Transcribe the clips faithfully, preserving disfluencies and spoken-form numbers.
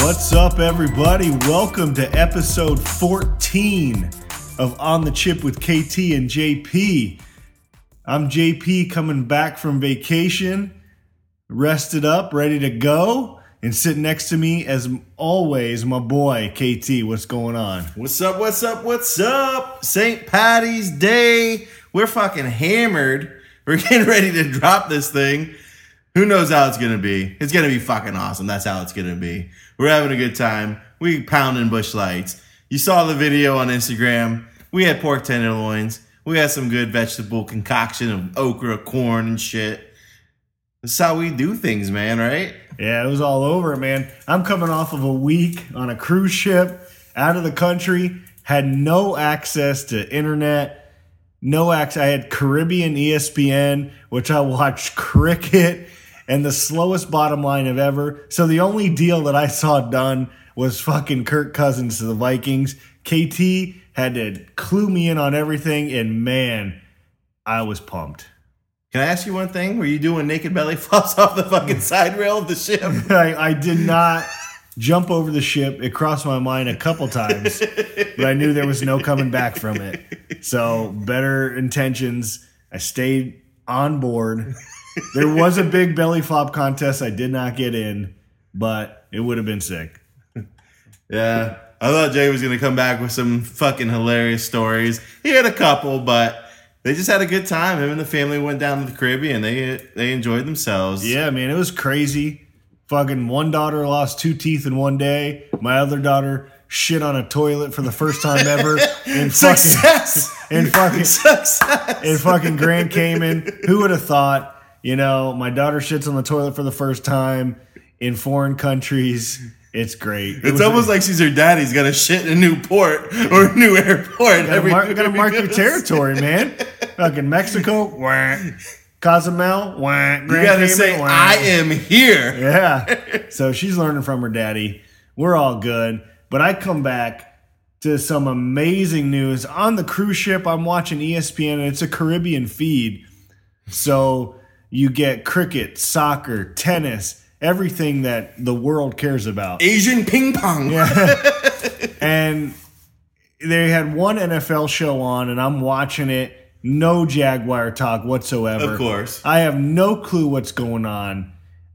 What's up, everybody? Welcome to episode fourteen of On the Chip with K T and J P. I'm J P coming back from vacation, rested up, ready to go, and sitting next to me, as always, my boy, K T. What's going on? What's up, what's up, what's up? Saint Patty's Day. We're fucking hammered. We're getting ready to drop this thing. Who knows how it's going to be? It's going to be fucking awesome. That's how it's going to be. We're having a good time. We pounding Busch Lights. You saw the video on Instagram. We had pork tenderloins. We had some good vegetable concoction of okra, corn, and shit. That's how we do things, man, right? Yeah, it was all over, man. I'm coming off of a week on a cruise ship, out of the country, had no access to internet, no access. I had Caribbean E S P N, which I watched cricket, and the slowest bottom line of ever. So the only deal that I saw done was fucking Kirk Cousins to the Vikings. K T had to clue me in on everything, and man, I was pumped. Can I ask you one thing? Were you doing naked belly flops off the fucking side rail of the ship? I, I did not jump over the ship. It crossed my mind a couple times, but I knew there was no coming back from it. So better intentions. I stayed on board. There was a big belly flop contest. I did not get in, but it would have been sick. Yeah. I thought Jay was going to come back with some fucking hilarious stories. He had a couple, but they just had a good time. Him and the family went down to the Caribbean. They they enjoyed themselves. Yeah, man, it was crazy. Fucking one daughter lost two teeth in one day. My other daughter shit on a toilet for the first time ever. In Success! Fucking, in fucking Success! In fucking Grand Cayman. Who would have thought? You know, my daughter shits on the toilet for the first time in foreign countries. It's great. It it's almost a, like she's her daddy's got to shit in a new port or a new airport. Gotta, every mark, gotta mark your territory, man. Fucking Mexico, wah. Cozumel, wah. Grand You gotta Cayman, say, wah. I am here. Yeah. So she's learning from her daddy. We're all good. But I come back to some amazing news. On the cruise ship, I'm watching E S P N, and it's a Caribbean feed. So you get cricket, soccer, tennis, everything that the world cares about. Asian ping pong. Yeah. And they had one N F L show on, and I'm watching it. No Jaguar talk whatsoever. Of course. I have no clue what's going on.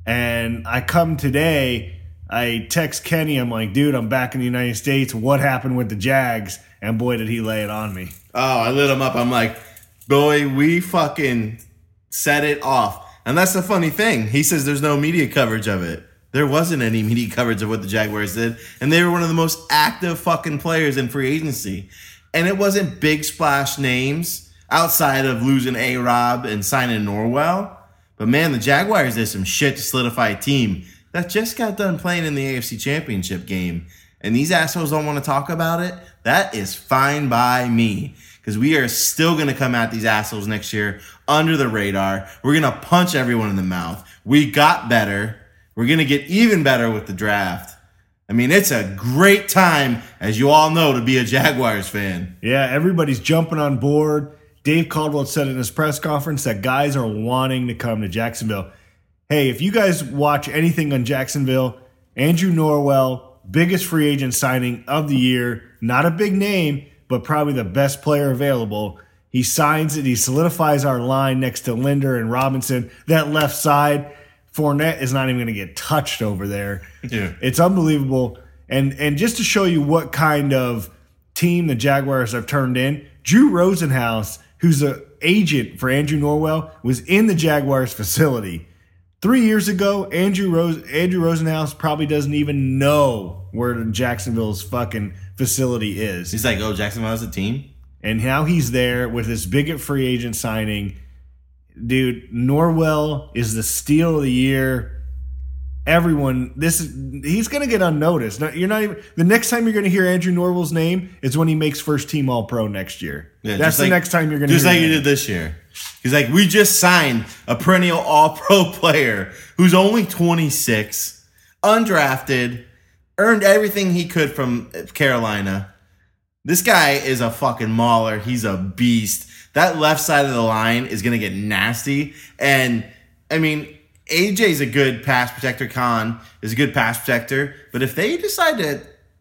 And I come today, I text Kenny, I'm like, dude, I'm back in the United States. What happened with the Jags? And boy, did he lay it on me. Oh, I lit him up. I'm like, boy, we fucking set it off. And that's the funny thing. He says there's no media coverage of it. There wasn't any media coverage of what the Jaguars did. And they were one of the most active fucking players in free agency. And it wasn't big splash names outside of losing A-Rob and signing Norwell. But man, the Jaguars did some shit to solidify a team that just got done playing in the A F C Championship game. And these assholes don't want to talk about it. That is fine by me. Because we are still going to come at these assholes next year under the radar. We're going to punch everyone in the mouth. We got better. We're going to get even better with the draft. I mean, it's a great time, as you all know, to be a Jaguars fan. Yeah, everybody's jumping on board. Dave Caldwell said in his press conference that guys are wanting to come to Jacksonville. Hey, if you guys watch anything on Jacksonville, Andrew Norwell, biggest free agent signing of the year, not a big name, but probably the best player available. He signs it. He solidifies our line next to Linder and Robinson. That left side, Fournette is not even going to get touched over there. Yeah. It's unbelievable. And and just to show you what kind of team the Jaguars have turned in, Drew Rosenhaus, who's an agent for Andrew Norwell, was in the Jaguars facility. Three years ago, Andrew Rose, Andrew Rosenhaus probably doesn't even know where Jacksonville's fucking facility is. He's like, oh, Jacksonville has a team? And now he's there with this big free agent signing. Dude, Norwell is the steal of the year. Everyone, this is he's going to get unnoticed. Now, you're not even the next time you're going to hear Andrew Norwell's name is when he makes first team All Pro next year. Yeah, That's the like, next time you're going to just hear like him. you did this year. He's like, we just signed a perennial All Pro player who's only twenty-six, undrafted, earned everything he could from Carolina. This guy is a fucking mauler. He's a beast. That left side of the line is going to get nasty. And, I mean, A J's a good pass protector. Khan is a good pass protector. But if they decide to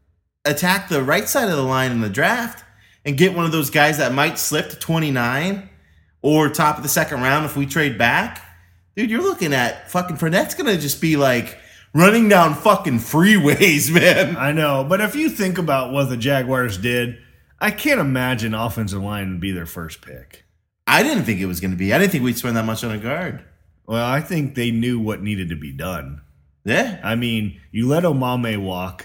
attack the right side of the line in the draft and get one of those guys that might slip to twenty-nine or top of the second round if we trade back, dude, you're looking at fucking Fournette's going to just be like running down fucking freeways, man. I know. But if you think about what the Jaguars did, I can't imagine offensive line would be their first pick. I didn't think it was going to be. I didn't think we'd spend that much on a guard. Well, I think they knew what needed to be done. Yeah. I mean, you let Omame walk.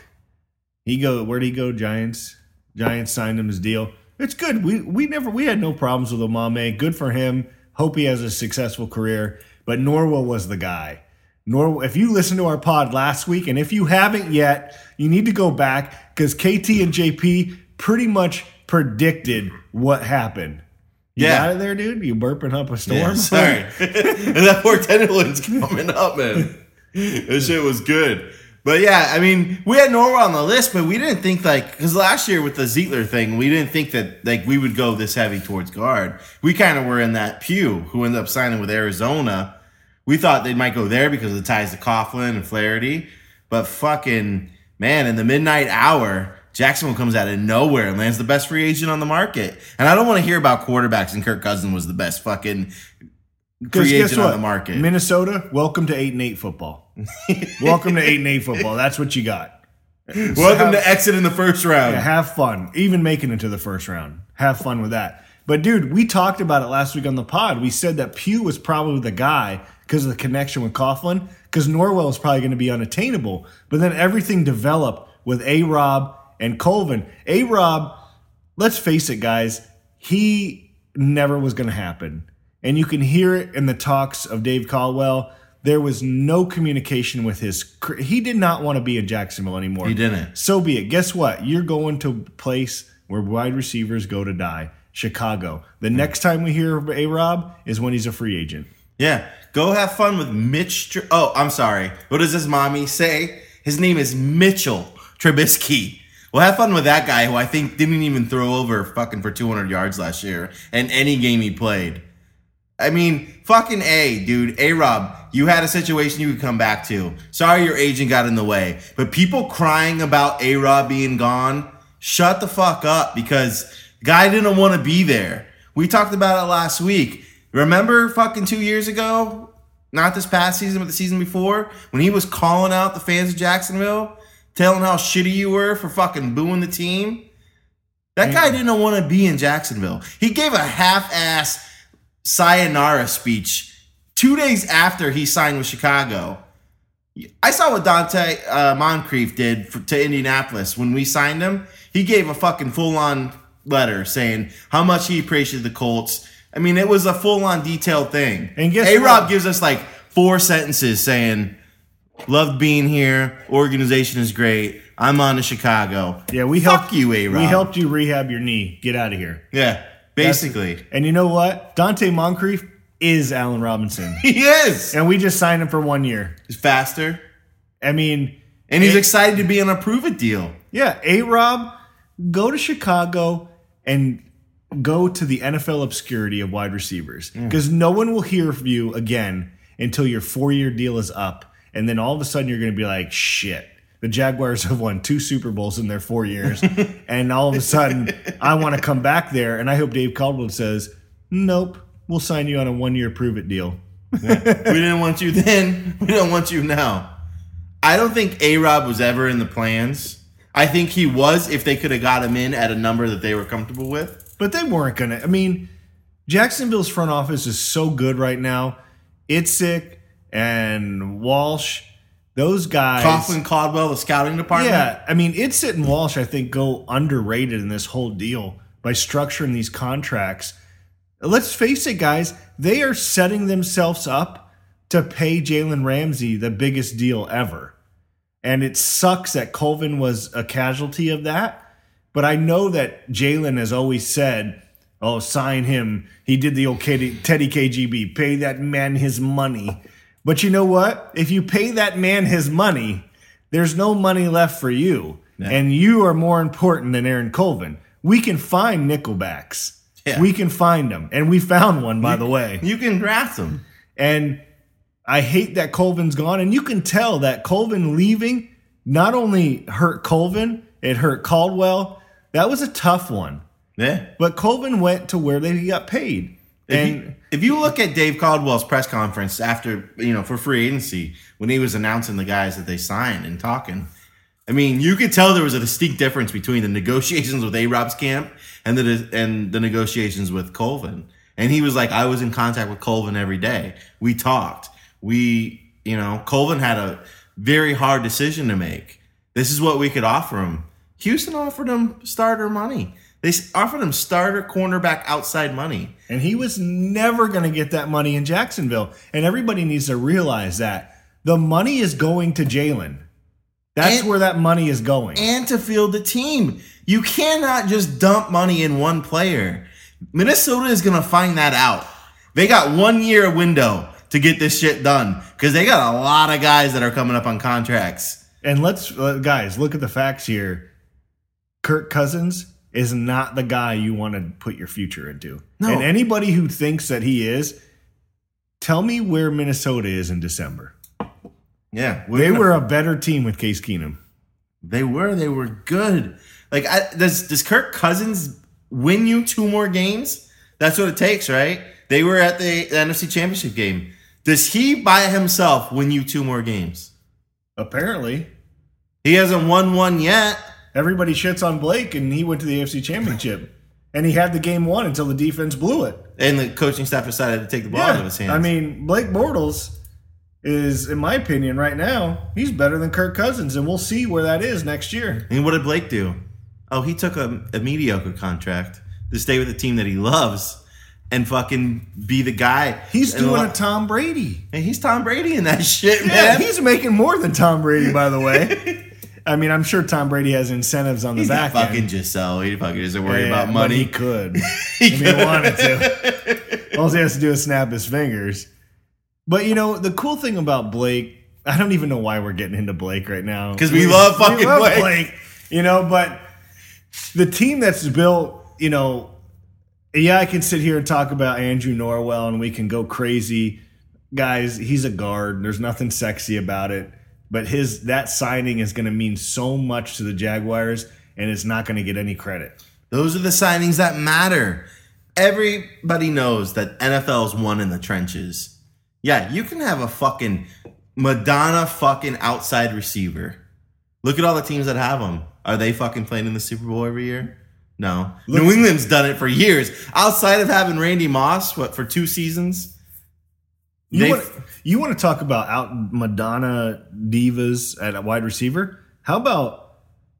He go, where'd he go, Giants? Giants signed him his deal. It's good. We we never we had no problems with Omame. Good for him. Hope he has a successful career. But Norwell was the guy. Norwell, if you listened to our pod last week, and if you haven't yet, you need to go back because K T and J P pretty much predicted what happened. You Yeah. got it there, dude? You burping up a storm? Yeah, sorry. And that poor Tenderloin's coming up, man. This shit was good. But yeah, I mean, we had Norwell on the list, but we didn't think like, because last year with the Zietler thing, we didn't think that like we would go this heavy towards guard. We kind of were in that pew who ended up signing with Arizona. We thought they might go there because of the ties to Coughlin and Flaherty. But fucking, man, in the midnight hour, Jacksonville comes out of nowhere and lands the best free agent on the market. And I don't want to hear about quarterbacks and Kirk Cousins was the best fucking free agent on the market. Minnesota, welcome to eight and eight football. Welcome to eight and eight football. That's what you got. Welcome have, to exit in the first round. Yeah, have fun. Even making it to the first round. Have fun with that. But dude, we talked about it last week on the pod. We said that Pugh was probably the guy because of the connection with Coughlin, because Norwell is probably going to be unattainable. But then everything developed with A-Rob and Colvin. A-Rob, let's face it, guys, he never was going to happen. And you can hear it in the talks of Dave Caldwell. There was no communication with his. He did not want to be in Jacksonville anymore. He didn't. So be it. Guess what? You're going to a place where wide receivers go to die. Chicago. The next time we hear of A-Rob is when he's a free agent. Yeah. Go have fun with Mitch. Tr- oh, I'm sorry. What does this mommy say? His name is Mitchell Trubisky. Well, have fun with that guy who I think didn't even throw over fucking for two hundred yards last year in any game he played. I mean, fucking A, dude. A-Rob, you had a situation you could come back to. Sorry your agent got in the way. But people crying about A-Rob being gone, shut the fuck up because the guy didn't want to be there. We talked about it last week. Remember fucking two years ago? Not this past season, but the season before? When he was calling out the fans of Jacksonville, telling how shitty you were for fucking booing the team? That guy didn't want to be in Jacksonville. He gave a half-ass sayonara speech two days after he signed with Chicago. I saw what Dante uh, Moncrief did for, to Indianapolis when we signed him. He gave a fucking full-on letter saying how much he appreciated the Colts. I mean, it was a full-on detailed thing. And guess A-Rob what? gives us like four sentences saying, loved being here, organization is great, I'm on to Chicago. Yeah, we Fuck helped you, A-Rob. We helped you rehab your knee. Get out of here. Yeah, basically. That's, and you know what? Dante Moncrief is Allen Robinson. He is. And we just signed him for one year. He's faster. I mean, And he's A- excited to be on a prove-it deal. yeah, A-Rob, go to Chicago and go to the N F L obscurity of wide receivers. Because no one will hear of you again until your four-year deal is up. And then all of a sudden you're going to be like, shit. The Jaguars have won two Super Bowls in their four years. And all of a sudden, I want to come back there. And I hope Dave Caldwell says, nope, we'll sign you on a one-year prove-it deal. We didn't want you then. We don't want you now. I don't think A-Rob was ever in the plans. I think he was if they could have got him in at a number that they were comfortable with. But they weren't going to. I mean, Jacksonville's front office is so good right now. Itzik and Walsh, those guys. Coughlin, Caldwell, the scouting department. Yeah, I mean, Itzik and Walsh, I think, go underrated in this whole deal by structuring these contracts. Let's face it, guys, they are setting themselves up to pay Jalen Ramsey the biggest deal ever. And it sucks that Colvin was a casualty of that. But I know that Jalen has always said, oh, sign him. He did the old Teddy K G B. Pay that man his money. But you know what? If you pay that man his money, there's no money left for you. Yeah. And you are more important than Aaron Colvin. We can find nickelbacks. Yeah. We can find them. And we found one, by you, the way. You can draft them. And I hate that Colvin's gone, and you can tell that Colvin leaving not only hurt Colvin, it hurt Caldwell. That was a tough one. Yeah. But Colvin went to where they got paid. If And you, if you look at Dave Caldwell's press conference after, you know, for free agency, when he was announcing the guys that they signed and talking, I mean, you could tell there was a distinct difference between the negotiations with A-Rob's camp and the and the negotiations with Colvin. And he was like, I was in contact with Colvin every day. We talked. We, you know, Colvin had a very hard decision to make. This is what we could offer him. Houston offered him starter money. They offered him starter cornerback outside money. And he was never going to get that money in Jacksonville. And everybody needs to realize that. The money is going to Jalen. That's and, where that money is going. And to field the team. You cannot just dump money in one player. Minnesota is going to find that out. They got one year window to get this shit done because they got a lot of guys that are coming up on contracts. And let's, uh, guys, look at the facts here. Kirk Cousins is not the guy you want to put your future into. No. And anybody who thinks that he is, tell me where Minnesota is in December. Yeah. They gonna, were a better team with Case Keenum. They were. They were good. Like, I, does, does Kirk Cousins win you two more games? That's what it takes, right? They were at the N F C Championship game. Does he by himself win you two more games? Apparently. He hasn't won one yet. Everybody shits on Blake, and he went to the A F C Championship. And he had the game won until the defense blew it. And the coaching staff decided to take the ball yeah. out of his hands. I mean, Blake Bortles is, in my opinion, right now, he's better than Kirk Cousins, and we'll see where that is next year. And what did Blake do? Oh, he took a, a mediocre contract to stay with the team that he loves and fucking be the guy. He's and doing lo- a Tom Brady. And he's Tom Brady in that shit, Yeah, man. he's making more than Tom Brady, by the way. I mean, I'm sure Tom Brady has incentives on the He's back not fucking end. Giselle. He fucking doesn't worry Yeah, about but money. he could if he wanted to. All he has to do is snap his fingers. But, you know, the cool thing about Blake, I don't even know why we're getting into Blake right now. Because we, we love fucking we love Blake. Blake. You know, but the team that's built, you know, yeah, I can sit here and talk about Andrew Norwell and we can go crazy. Guys, he's a guard. There's nothing sexy about it. But his that signing is going to mean so much to the Jaguars, and it's not going to get any credit. Those are the signings that matter. Everybody knows that N F L is won in the trenches. Yeah, you can have a fucking Madonna fucking outside receiver. Look at all the teams that have them. Are they fucking playing in the Super Bowl every year? No. Look, New England's done it for years. Outside of having Randy Moss, what, for two seasons? You want, you want to talk about out Madonna divas at a wide receiver? How about,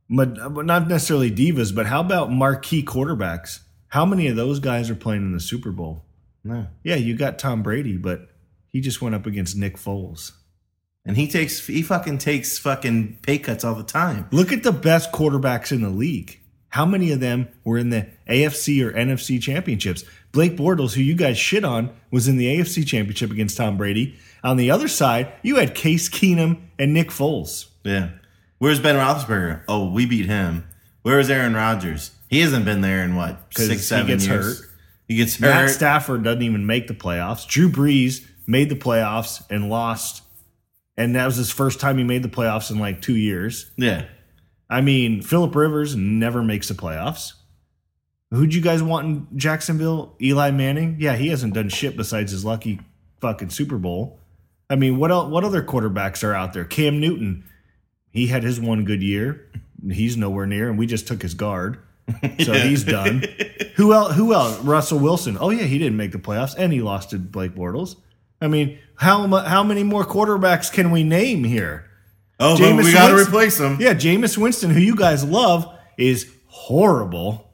not necessarily divas, but how about marquee quarterbacks? How many of those guys are playing in the Super Bowl? No. Yeah, you got Tom Brady, but he just went up against Nick Foles. And he takes, he fucking takes fucking pay cuts all the time. Look at the best quarterbacks in the league. How many of them were in the A F C or N F C championships? Blake Bortles, who you guys shit on, was in the A F C championship against Tom Brady. On the other side, you had Case Keenum and Nick Foles. Yeah. Where's Ben Roethlisberger? Oh, we beat him. Where is Aaron Rodgers? He hasn't been there in what, six, seven he gets years? Hurt. He gets hurt. Matt Stafford doesn't even make the playoffs. Drew Brees made the playoffs and lost. And that was his first time he made the playoffs in like two years. Yeah. I mean, Phillip Rivers never makes the playoffs. Who'd you guys want in Jacksonville? Eli Manning? Yeah, he hasn't done shit besides his lucky fucking Super Bowl. I mean, what else, what other quarterbacks are out there? Cam Newton, he had his one good year. He's nowhere near, and we just took his guard. So yeah. He's done. Who else? Who else? Russell Wilson. Oh, yeah, he didn't make the playoffs, and he lost to Blake Bortles. I mean, how how many more quarterbacks can we name here? Oh, Jameis but we got to replace them. Yeah, Jameis Winston, who you guys love, is horrible.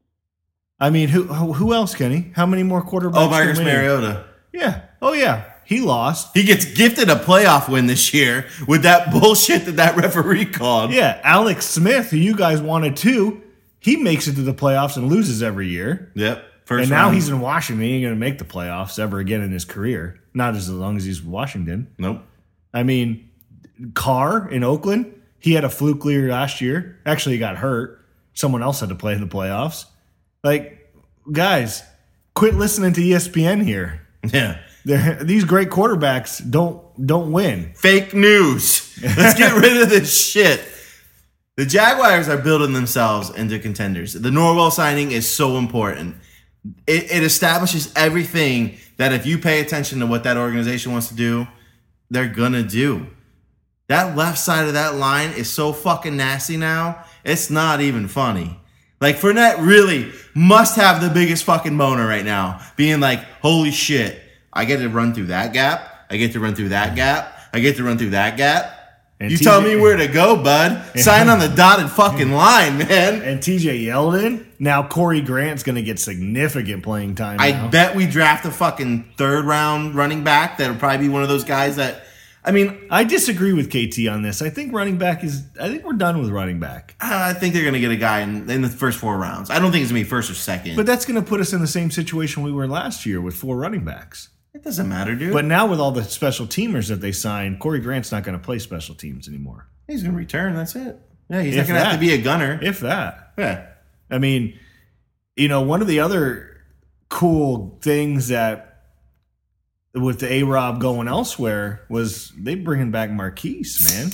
I mean, who who else, Kenny? How many more quarterbacks? Oh, Marcus Mariota. Yeah. Oh, yeah. He lost. He gets gifted a playoff win this year with that bullshit that that referee called. Yeah, Alex Smith, who you guys wanted too, he makes it to the playoffs and loses every year. Yep. First and now round. He's in Washington. He ain't going to make the playoffs ever again in his career. Not as long as he's in Washington. Nope. I mean, Carr in Oakland, he had a fluke year last year. Actually, he got hurt. Someone else had to play in the playoffs. Like, guys, quit listening to E S P N here. Yeah. They're, these great quarterbacks don't don't win. Fake news. Let's get rid of this shit. The Jaguars are building themselves into contenders. The Norwell signing is so important. It, it establishes everything that if you pay attention to what that organization wants to do, they're going to do. That left side of that line is so fucking nasty now, it's not even funny. Like, Fournette really must have the biggest fucking boner right now, being like, holy shit, I get to run through that gap, I get to run through that gap, I get to run through that gap. And you T J, tell me where to go, bud. Sign on the dotted fucking line, man. And T J Yeldon, now Corey Grant's going to get significant playing time I now. bet we draft a fucking third round running back that'll probably be one of those guys that, I mean. I disagree with K T on this. I think running back is, I think we're done with running back. I think they're going to get a guy in, in the first four rounds. I don't think it's going to be first or second. But that's going to put us in the same situation we were last year with four running backs. It doesn't matter, dude. But now with all the special teamers that they signed, Corey Grant's not going to play special teams anymore. He's going to return. That's it. Yeah, he's if not going to have to be a gunner. If that. Yeah. I mean, you know, one of the other cool things that with the A-Rob going elsewhere was they bringing back Marquise, man.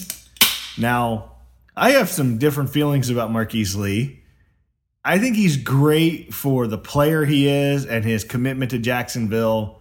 Now, I have some different feelings about Marquise Lee. I think he's great for the player he is and his commitment to Jacksonville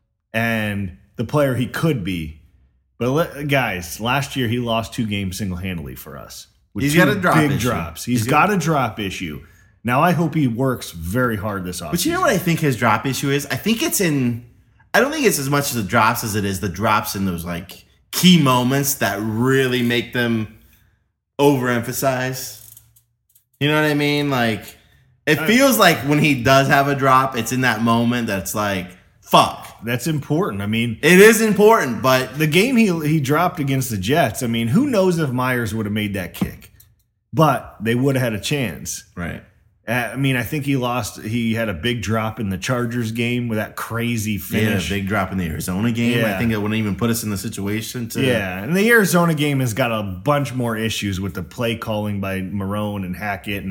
and the player he could be. But guys, last year he lost two games single-handedly for us. With He's two got a drop big issue. drops. He's, He's got a drop issue. Now I hope he works very hard this offseason. But you know what I think his drop issue is? I think it's in. I don't think it's as much as the drops as it is the drops in those like key moments that really make them overemphasize. You know what I mean? Like it feels like when he does have a drop, it's in that moment that's like, fuck. That's important. I mean, it is important, but the game he he dropped against the Jets, I mean, who knows if Myers would have made that kick? But they would have had a chance. Right. I mean, I think he lost. He had a big drop in the Chargers game with that crazy finish. Yeah, a big drop in the Arizona game. Yeah. I think it wouldn't even put us in the situation to. Yeah, and the Arizona game has got a bunch more issues with the play calling by Marrone and Hackett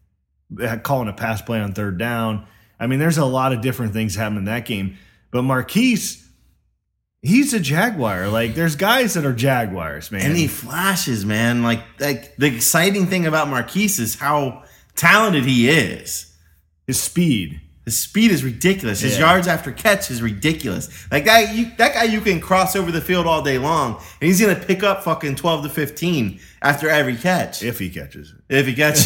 and calling a pass play on third down. I mean, there's a lot of different things happening in that game. But Marquise, he's a Jaguar. Like, there's guys that are Jaguars, man. And he flashes, man. Like, like the exciting thing about Marquise is how talented he is. His speed. His speed is ridiculous. His Yeah. yards after catch is ridiculous. That guy, you, that guy, you can cross over the field all day long, and he's gonna pick up fucking twelve to fifteen after every catch If he catches it. if he catches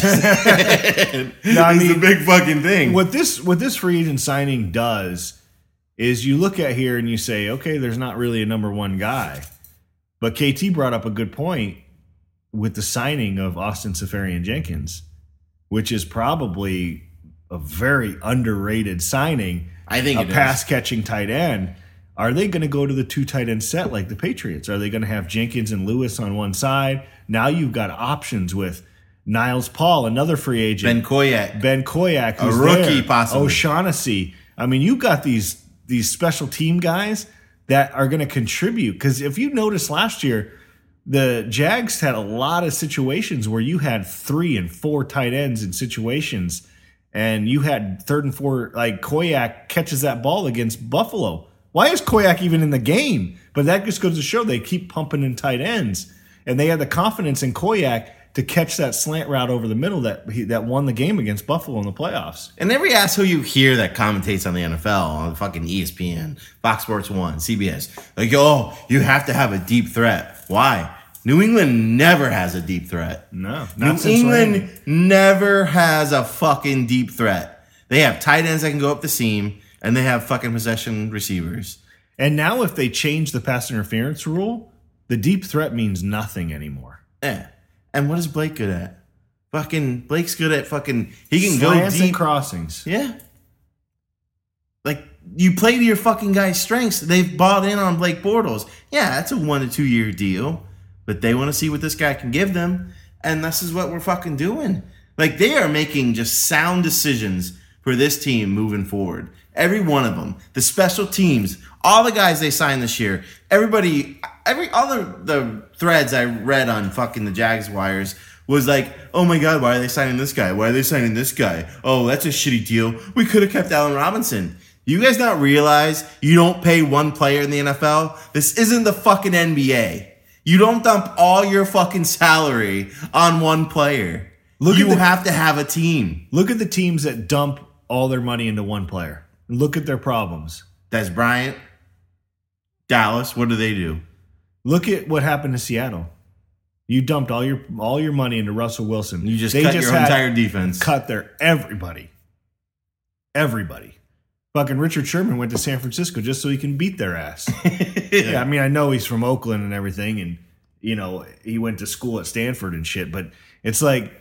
it. No, I It's mean, a big fucking thing. What this what this free agent signing does is you look at here and you say, okay, there's not really a number one guy. But K T brought up a good point with the signing of Austin Seferian-Jenkins, which is probably a very underrated signing. I think a it is. pass-catching tight end. Are they going to go to the two tight end set like the Patriots? Are they going to have Jenkins and Lewis on one side? Now you've got options with Niles Paul, another free agent. Ben Koyak. Ben Koyak, A who's rookie, there. possibly. O'Shaughnessy. I mean, you've got these these special team guys that are going to contribute. Because if you noticed last year, the Jags had a lot of situations where you had three and four tight ends in situations, and you had third and four, like Koyak catches that ball against Buffalo. Why is Koyak even in the game? But that just goes to show they keep pumping in tight ends. And they had the confidence in Koyak to catch that slant route over the middle that he, that won the game against Buffalo in the playoffs. And every asshole you hear that commentates on the N F L, on fucking E S P N, Fox Sports one, C B S, like, oh, you have to have a deep threat. Why? New England never has a deep threat. No, not New since England Randy. never has a fucking deep threat. They have tight ends that can go up the seam, and they have fucking possession receivers. And now if they change the pass interference rule, the deep threat means nothing anymore. Yeah. And what is Blake good at? Fucking Blake's good at fucking he can Slants go deep. and crossings. Yeah. Like, you play to your fucking guy's strengths. They've bought in on Blake Bortles. Yeah, that's a one to two year deal. But they want to see what this guy can give them. And this is what we're fucking doing. Like, they are making just sound decisions for this team moving forward. Every one of them. The special teams. All the guys they signed this year. Everybody, every all the, the threads I read on fucking the Jags wires was like, oh my God, why are they signing this guy? Why are they signing this guy? Oh, that's a shitty deal. We could have kept Allen Robinson. You guys not realize you don't pay one player in the N F L? This isn't the fucking N B A. You don't dump all your fucking salary on one player. Look you the, have to have a team. Look at the teams that dump all their money into one player. Look at their problems. Des Bryant, Dallas, what do they do? Look at what happened to Seattle. You dumped all your all your money into Russell Wilson. You just they cut just your entire defense. Cut their everybody. Everybody. Fucking Richard Sherman went to San Francisco just so he can beat their ass. yeah. yeah, I mean, I know he's from Oakland and everything, and, you know, he went to school at Stanford and shit, but it's like,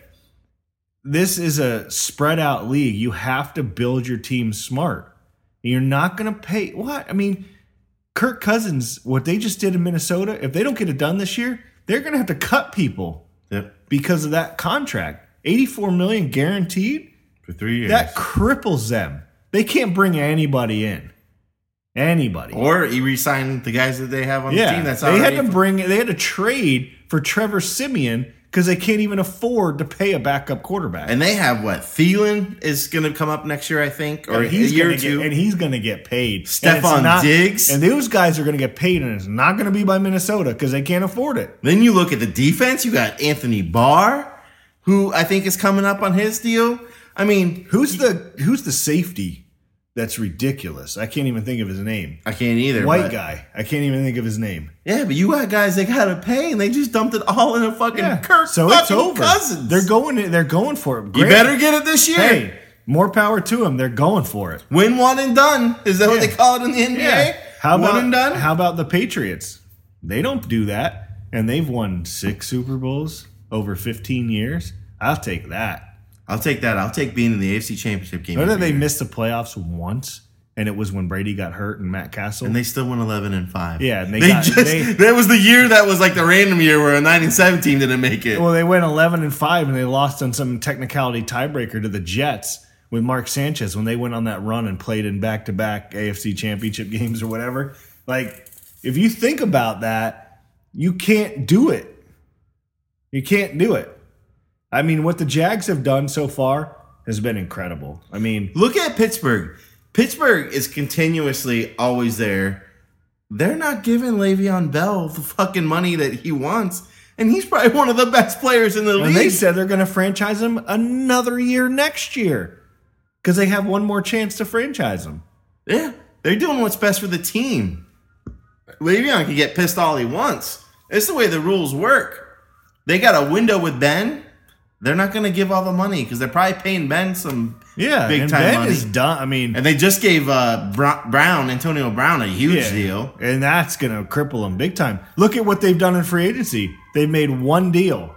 this is a spread out league. You have to build your team smart. You're not going to pay. What? I mean, Kirk Cousins, what they just did in Minnesota, if they don't get it done this year, they're going to have to cut people yep. because of that contract. eighty-four million dollars guaranteed? For three years. That cripples them. They can't bring anybody in. Anybody. Or he re-signed the guys that they have on yeah, the team. That's they had to bring. They had to trade for Trevor Siemian because they can't even afford to pay a backup quarterback. And they have what? Thielen is going to come up next year, I think, or he's a year or get, two. And he's going to get paid. Stephon Diggs. And those guys are going to get paid, and it's not going to be by Minnesota because they can't afford it. Then you look at the defense. You got Anthony Barr, who I think is coming up on his deal. I mean, who's the who's the safety that's ridiculous? I can't even think of his name. I can't either. White but, guy. I can't even think of his name. Yeah, but you got guys they got to pay, and they just dumped it all in a fucking yeah. Kirk. So fucking it's over. Cousins. They're going. They're going for it. Great. You better get it this year. Hey, more power to them. They're going for it. Win one and done. Is that yeah. what they call it in the N B A? Yeah. How one about, and done? How about the Patriots? They don't do that, and they've won six Super Bowls over fifteen years. I'll take that. I'll take that. I'll take being in the A F C Championship game. Remember they missed the playoffs once, and it was when Brady got hurt and Matt Castle, and they still won eleven and five. Yeah, and they, they got, just they, that was the year that was like the random year where a nine and seven team didn't make it. Well, they went eleven and five, and they lost on some technicality tiebreaker to the Jets with Mark Sanchez when they went on that run and played in back to back A F C Championship games or whatever. Like, if you think about that, you can't do it. You can't do it. I mean, what the Jags have done so far has been incredible. I mean, look at Pittsburgh. Pittsburgh is continuously always there. They're not giving Le'Veon Bell the fucking money that he wants, and he's probably one of the best players in the and league. They said they're going to franchise him another year next year because they have one more chance to franchise him. Yeah, they're doing what's best for the team. Le'Veon can get pissed all he wants. It's the way the rules work. They got a window with Ben. They're not going to give all the money because they're probably paying Ben some yeah, big and time Ben money. Is done. I mean, and they just gave uh, Brown, Antonio Brown, a huge yeah, deal, and that's going to cripple him big time. Look at what they've done in free agency. They've made one deal.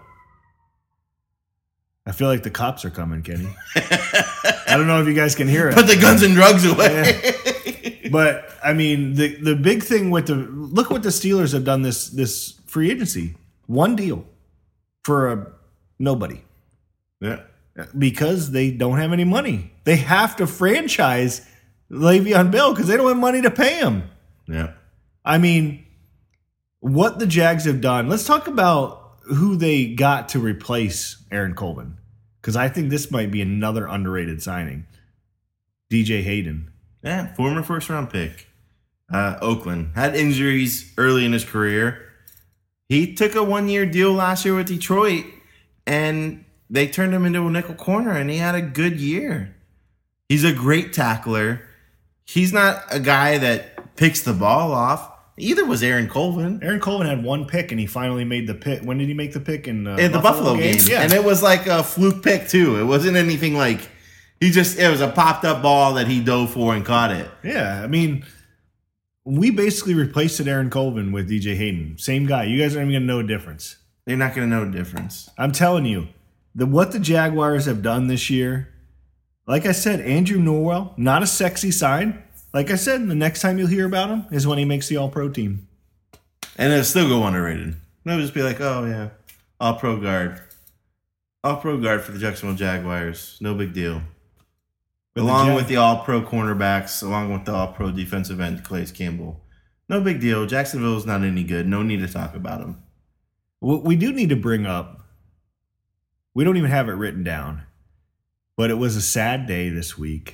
I feel like the cops are coming, Kenny. I don't know if you guys can hear it. Put the guns and drugs away. Yeah. But I mean, the the big thing with the look what the Steelers have done this this free agency. One deal for a nobody. Yeah. Because they don't have any money. They have to franchise Le'Veon Bell because they don't have money to pay him. Yeah. I mean, what the Jags have done. Let's talk about who they got to replace Aaron Colvin. Because I think this might be another underrated signing. D J Hayden. Yeah, former first round pick. Uh, Oakland. Had injuries early in his career. He took a one year deal last year with Detroit and they turned him into a nickel corner, and he had a good year. He's a great tackler. He's not a guy that picks the ball off. Either was Aaron Colvin. Aaron Colvin had one pick, and he finally made the pick. When did he make the pick? In, uh, in the Buffalo, Buffalo game. game. Yeah. And it was like a fluke pick, too. It wasn't anything like he just, it was a popped up ball that he dove for and caught it. Yeah. I mean, we basically replaced Aaron Colvin with D J Hayden. Same guy. You guys aren't even going to know a difference. They're not going to know a difference. I'm telling you. The, what the Jaguars have done this year, like I said, Andrew Norwell, not a sexy sign. Like I said, the next time you'll hear about him is when he makes the All-Pro team. And it'll still go underrated. They'll just be like, oh, yeah, All-Pro guard. All-Pro guard for the Jacksonville Jaguars. No big deal. But along the Jag- with the All-Pro cornerbacks, along with the All-Pro defensive end, Calais Campbell. No big deal. Jacksonville's not any good. No need to talk about him. What we do need to bring up, we don't even have it written down, but it was a sad day this week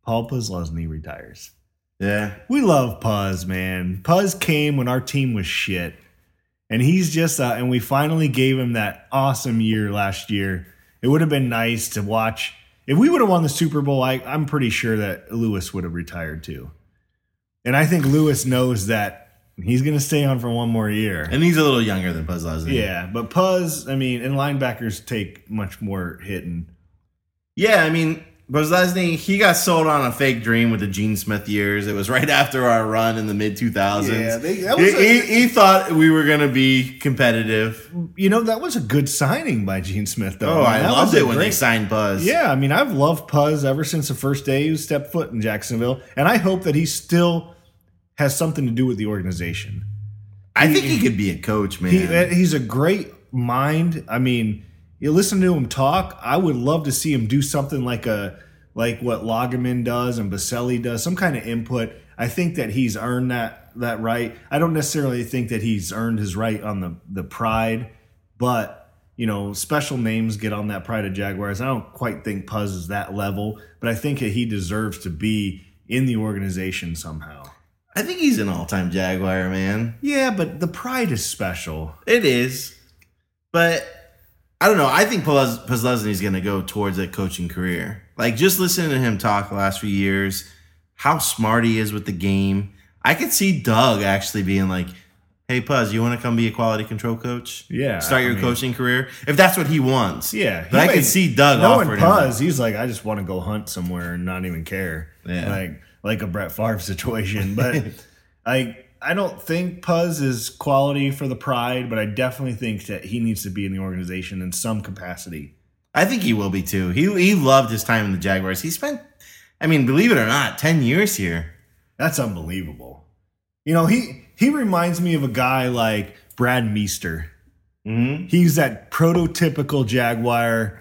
Paul Posluszny retires. Yeah. We love Puz, man. Puz came when our team was shit. And he's just, uh, and we finally gave him that awesome year last year. It would have been nice to watch. If we would have won the Super Bowl, I, I'm pretty sure that Lewis would have retired too. And I think Lewis knows that he's going to stay on for one more year. And he's a little younger than Posluszny. Yeah, but Puz, I mean, and linebackers take much more hitting. Yeah, I mean, Posluszny, he got sold on a fake dream with the Gene Smith years. It was right after our run in the mid two thousands. Yeah, they, that he, was a, he, he thought we were going to be competitive. You know, that was a good signing by Gene Smith, though. Oh, I, mean, I that loved was it a when great, they signed Puz. Yeah, I mean, I've loved Puz ever since the first day he stepped foot in Jacksonville. And I hope that he still has something to do with the organization. I think he could be a coach, man. He, he's a great mind. I mean, you listen to him talk, I would love to see him do something like a like what Lageman does and Baselli does, some kind of input. I think that he's earned that that right. I don't necessarily think that he's earned his right on the, the pride, but, you know, special names get on that pride of Jaguars. I don't quite think Puz is that level, but I think that he deserves to be in the organization somehow. I think he's an all-time Jaguar, man. Yeah, but the pride is special. It is. But I don't know. I think Posluszny is going to go towards a coaching career. Like, just listening to him talk the last few years, how smart he is with the game. I could see Doug actually being like, hey, Puz, you want to come be a quality control coach? Yeah. Start your I mean, coaching career? If that's what he wants. Yeah. But I might, could see Doug knowing offering Puz, him. he's like, I just want to go hunt somewhere and not even care. Yeah. Like, like a Brett Favre situation. But I I don't think Puz is quality for the pride, but I definitely think that he needs to be in the organization in some capacity. I think he will be too. He he loved his time in the Jaguars. He spent, I mean, believe it or not, ten years here. That's unbelievable. You know, he he reminds me of a guy like Brad Meester. Mm-hmm. He's that prototypical Jaguar.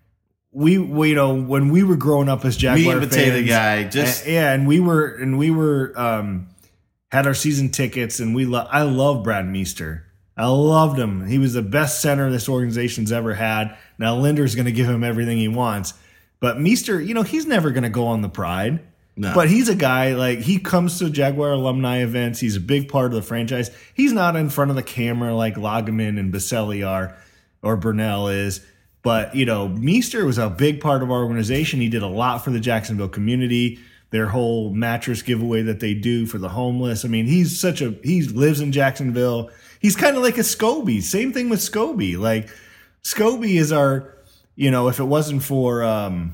We, we, you know, when we were growing up as Jaguar Meat and potato fans, guy, just and, yeah, and we were and we were um, had our season tickets, and we lo- I love Brad Meester. I loved him. He was the best center this organization's ever had. Now Linder's going to give him everything he wants, but Meester, you know, he's never going to go on the pride. No. But he's a guy, like, he comes to Jaguar alumni events. He's a big part of the franchise. He's not in front of the camera like Lageman and Baselli are, or Burnell is. But, you know, Meester was a big part of our organization. He did a lot for the Jacksonville community, their whole mattress giveaway that they do for the homeless. I mean, he's such a, he lives in Jacksonville. He's kind of like a Scobie. Same thing with Scobie. Like, Scobie is our, you know, if it wasn't for um,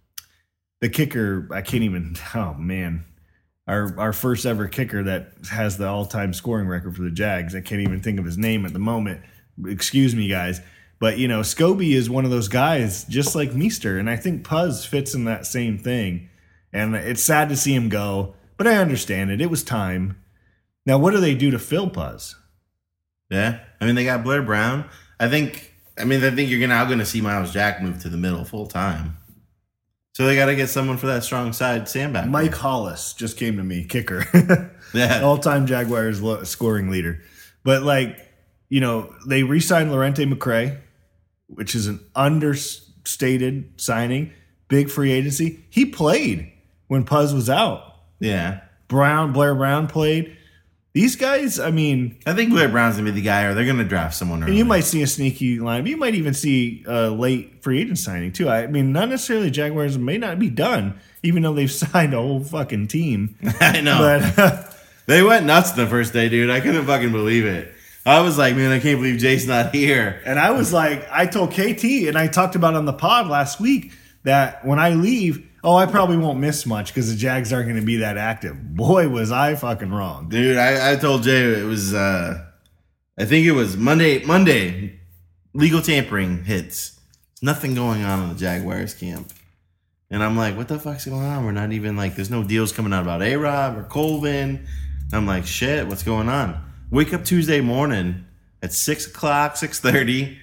the kicker, I can't even, oh, man. Our our first ever kicker that has the all-time scoring record for the Jags. I can't even think of his name at the moment. Excuse me, guys. But, you know, Scobie is one of those guys just like Meester, and I think Puz fits in that same thing. And it's sad to see him go, but I understand it. It was time. Now, what do they do to fill Puz? Yeah. I mean, they got Blair Brown. I think, I mean, I think you're now going to see Miles Jack move to the middle full time. So they got to get someone for that strong side sandbag. Mike Hollis just came to me, kicker. Yeah. All-time Jaguars lo- scoring leader. But, like, you know, they re-signed Lorente McCray, which is an understated signing, big free agency. He played when Puz was out. Yeah. Brown, Blair Brown played. These guys, I mean, I think Blair Brown's going to be the guy, or they're going to draft someone early. and you might see a sneaky line. You might even see a late free agent signing, too. I mean, not necessarily Jaguars may not be done, even though they've signed a whole fucking team. I know. But they went nuts the first day, dude. I couldn't fucking believe it. I was like, man, I can't believe Jay's not here. And I was like, I told K T, and I talked about on the pod last week, that when I leave, oh, I probably won't miss much because the Jags aren't going to be that active. Boy, was I fucking wrong. Dude, I, I told Jay it was, uh, I think it was Monday, Monday, legal tampering hits. Nothing going on in the Jaguars camp. And I'm like, what the fuck's going on? We're not even like, there's no deals coming out about A-Rob or Colvin. And I'm like, shit, what's going on? Wake up Tuesday morning at six o'clock, six thirty.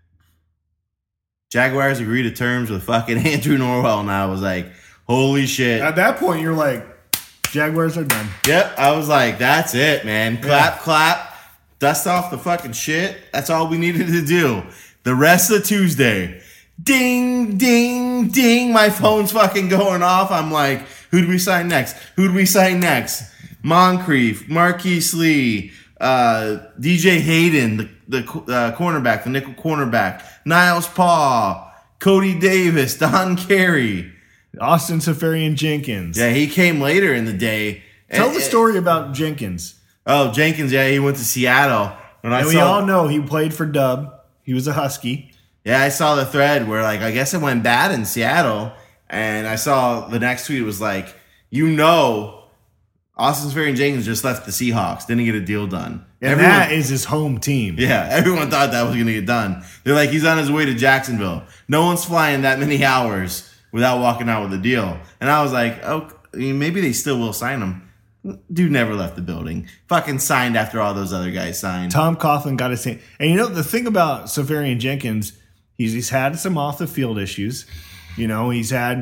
Jaguars agree to terms with fucking Andrew Norwell, and I was like, holy shit. At that point, you're like, Jaguars are done. Yep, I was like, that's it, man. Clap, Yeah. clap, dust off the fucking shit. That's all we needed to do. The rest of Tuesday, ding, ding, ding. My phone's fucking going off. I'm like, Who'd we sign next? Who'd we sign next? Moncrief, Marquise Lee, uh, D J Hayden, the, the uh, cornerback, the nickel cornerback, Niles Paw, Cody Davis, Don Carey. Austin Safarian Jenkins. Yeah, he came later in the day. Tell and, the story about Jenkins. Oh, Jenkins, yeah, he went to Seattle. When I and saw, we all know he played for Dub. He was a Husky. Yeah, I saw the thread where, like, I guess it went bad in Seattle. And I saw the next tweet was like, you know, Austin Safarian Jenkins just left the Seahawks, didn't get a deal done. And everyone, that is his home team. Yeah, everyone thought that was going to get done. They're like, he's on his way to Jacksonville. No one's flying that many hours without walking out with a deal. And I was like, oh, I mean, maybe they still will sign him. Dude never left the building. Fucking signed after all those other guys signed. Tom Coughlin got his hand. And you know, the thing about Safarian Jenkins, he's, he's had some off the field issues. You know, he's had,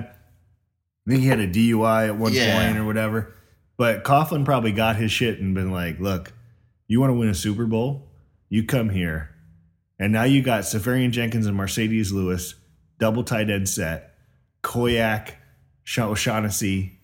I think he had a D U I at one yeah. point or whatever. But Coughlin probably got his shit and been like, look, you want to win a Super Bowl? You come here. And now you got Safarian Jenkins and Mercedes Lewis, double tight end set. Koyak, O'Shaughnessy.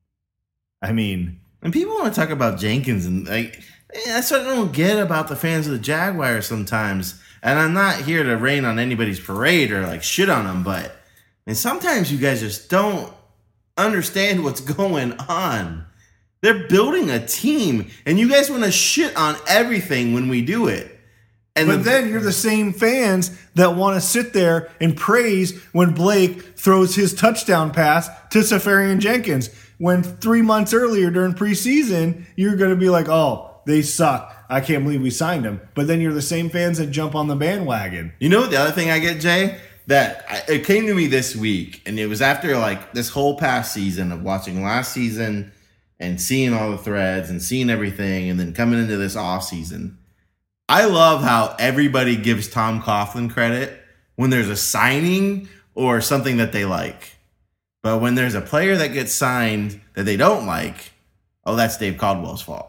I mean, and people want to talk about Jenkins, and like that's what I don't get about the fans of the Jaguars sometimes. And I'm not here to rain on anybody's parade or like shit on them, but and sometimes you guys just don't understand what's going on. They're building a team, and you guys want to shit on everything when we do it. And but the, then you're the same fans that want to sit there and praise when Blake throws his touchdown pass to Safarian Jenkins. When three months earlier during preseason, you're going to be like, oh, they suck. I can't believe we signed him. But then you're the same fans that jump on the bandwagon. You know what the other thing I get, Jay? That I, it came to me this week, and it was after like this whole past season of watching last season and seeing all the threads and seeing everything, and then coming into this off season. I love how everybody gives Tom Coughlin credit when there's a signing or something that they like. But when there's a player that gets signed that they don't like, oh, that's Dave Caldwell's fault.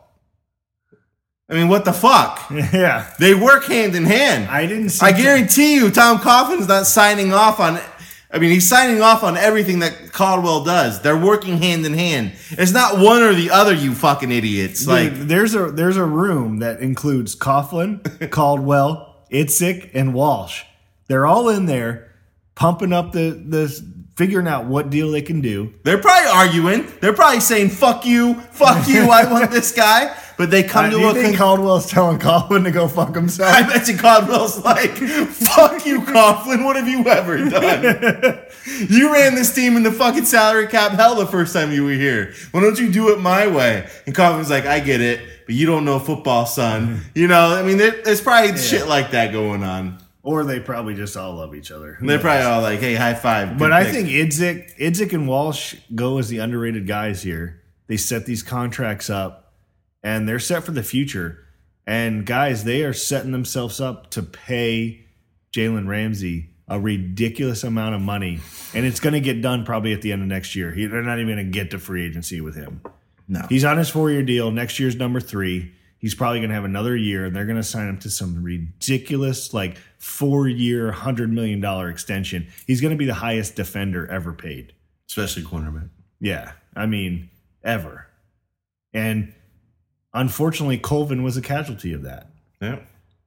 I mean, what the fuck? Yeah. They work hand in hand. I didn't see I guarantee you Tom Coughlin's not signing off on I mean, he's signing off on everything that Caldwell does. They're working hand in hand. It's not one or the other, you fucking idiots. Dude, like there's a there's a room that includes Coughlin, Caldwell, Itzik, and Walsh. They're all in there pumping up the the figuring out what deal they can do. They're probably arguing. They're probably saying, fuck you, fuck you, I want this guy. But they come Uh, to do you a think con- Caldwell's telling Coughlin to go fuck himself? I bet you Caldwell's like, fuck you, Coughlin, what have you ever done? You ran this team in the fucking salary cap hell the first time you were here. Why don't you do it my way? And Coughlin's like, I get it, but you don't know football, son. You know, I mean, there, there's probably yeah. shit like that going on. Or they probably just all love each other. Who They're knows? Probably all like, hey, high five. But I pick. think Idzik, Idzik and Walsh go as the underrated guys here. They set these contracts up, and they're set for the future. And, guys, they are setting themselves up to pay Jalen Ramsey a ridiculous amount of money. And it's going to get done probably at the end of next year. He, they're not even going to get to free agency with him. No. He's on his four-year deal. Next year's number three. He's probably going to have another year, and they're going to sign him to some ridiculous, like, four-year, one hundred million dollars extension. He's going to be the highest defender ever paid. Especially cornerback. Yeah. I mean, ever. And unfortunately, Colvin was a casualty of that. Yeah.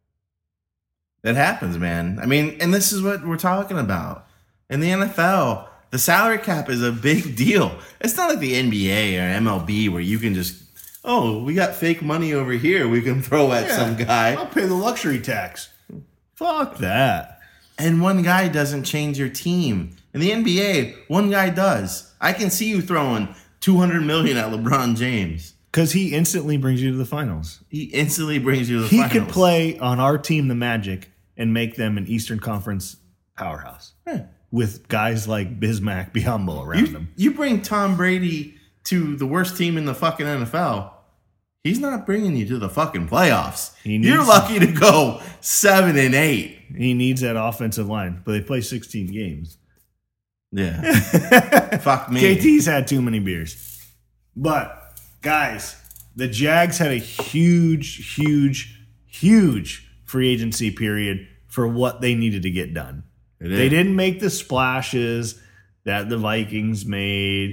It happens, man. I mean, and this is what we're talking about. In the N F L, the salary cap is a big deal. It's not like the N B A or M L B where you can just, oh, we got fake money over here we can throw at yeah, some guy. I'll pay the luxury tax. Fuck that. And one guy doesn't change your team. In the N B A, one guy does. I can see you throwing two hundred million dollars at LeBron James. Because he instantly brings you to the finals. He instantly brings you to the he finals. He could play on our team, the Magic, and make them an Eastern Conference powerhouse. Yeah. With guys like Bismack Biyombo around you, him. You bring Tom Brady to the worst team in the fucking N F L, he's not bringing you to the fucking playoffs. You're lucky to go seven and eight. He needs that offensive line, but they play sixteen games. Yeah. Fuck me. K T's had too many beers. But, guys, the Jags had a huge, huge, huge free agency period for what they needed to get done. They didn't make the splashes that the Vikings made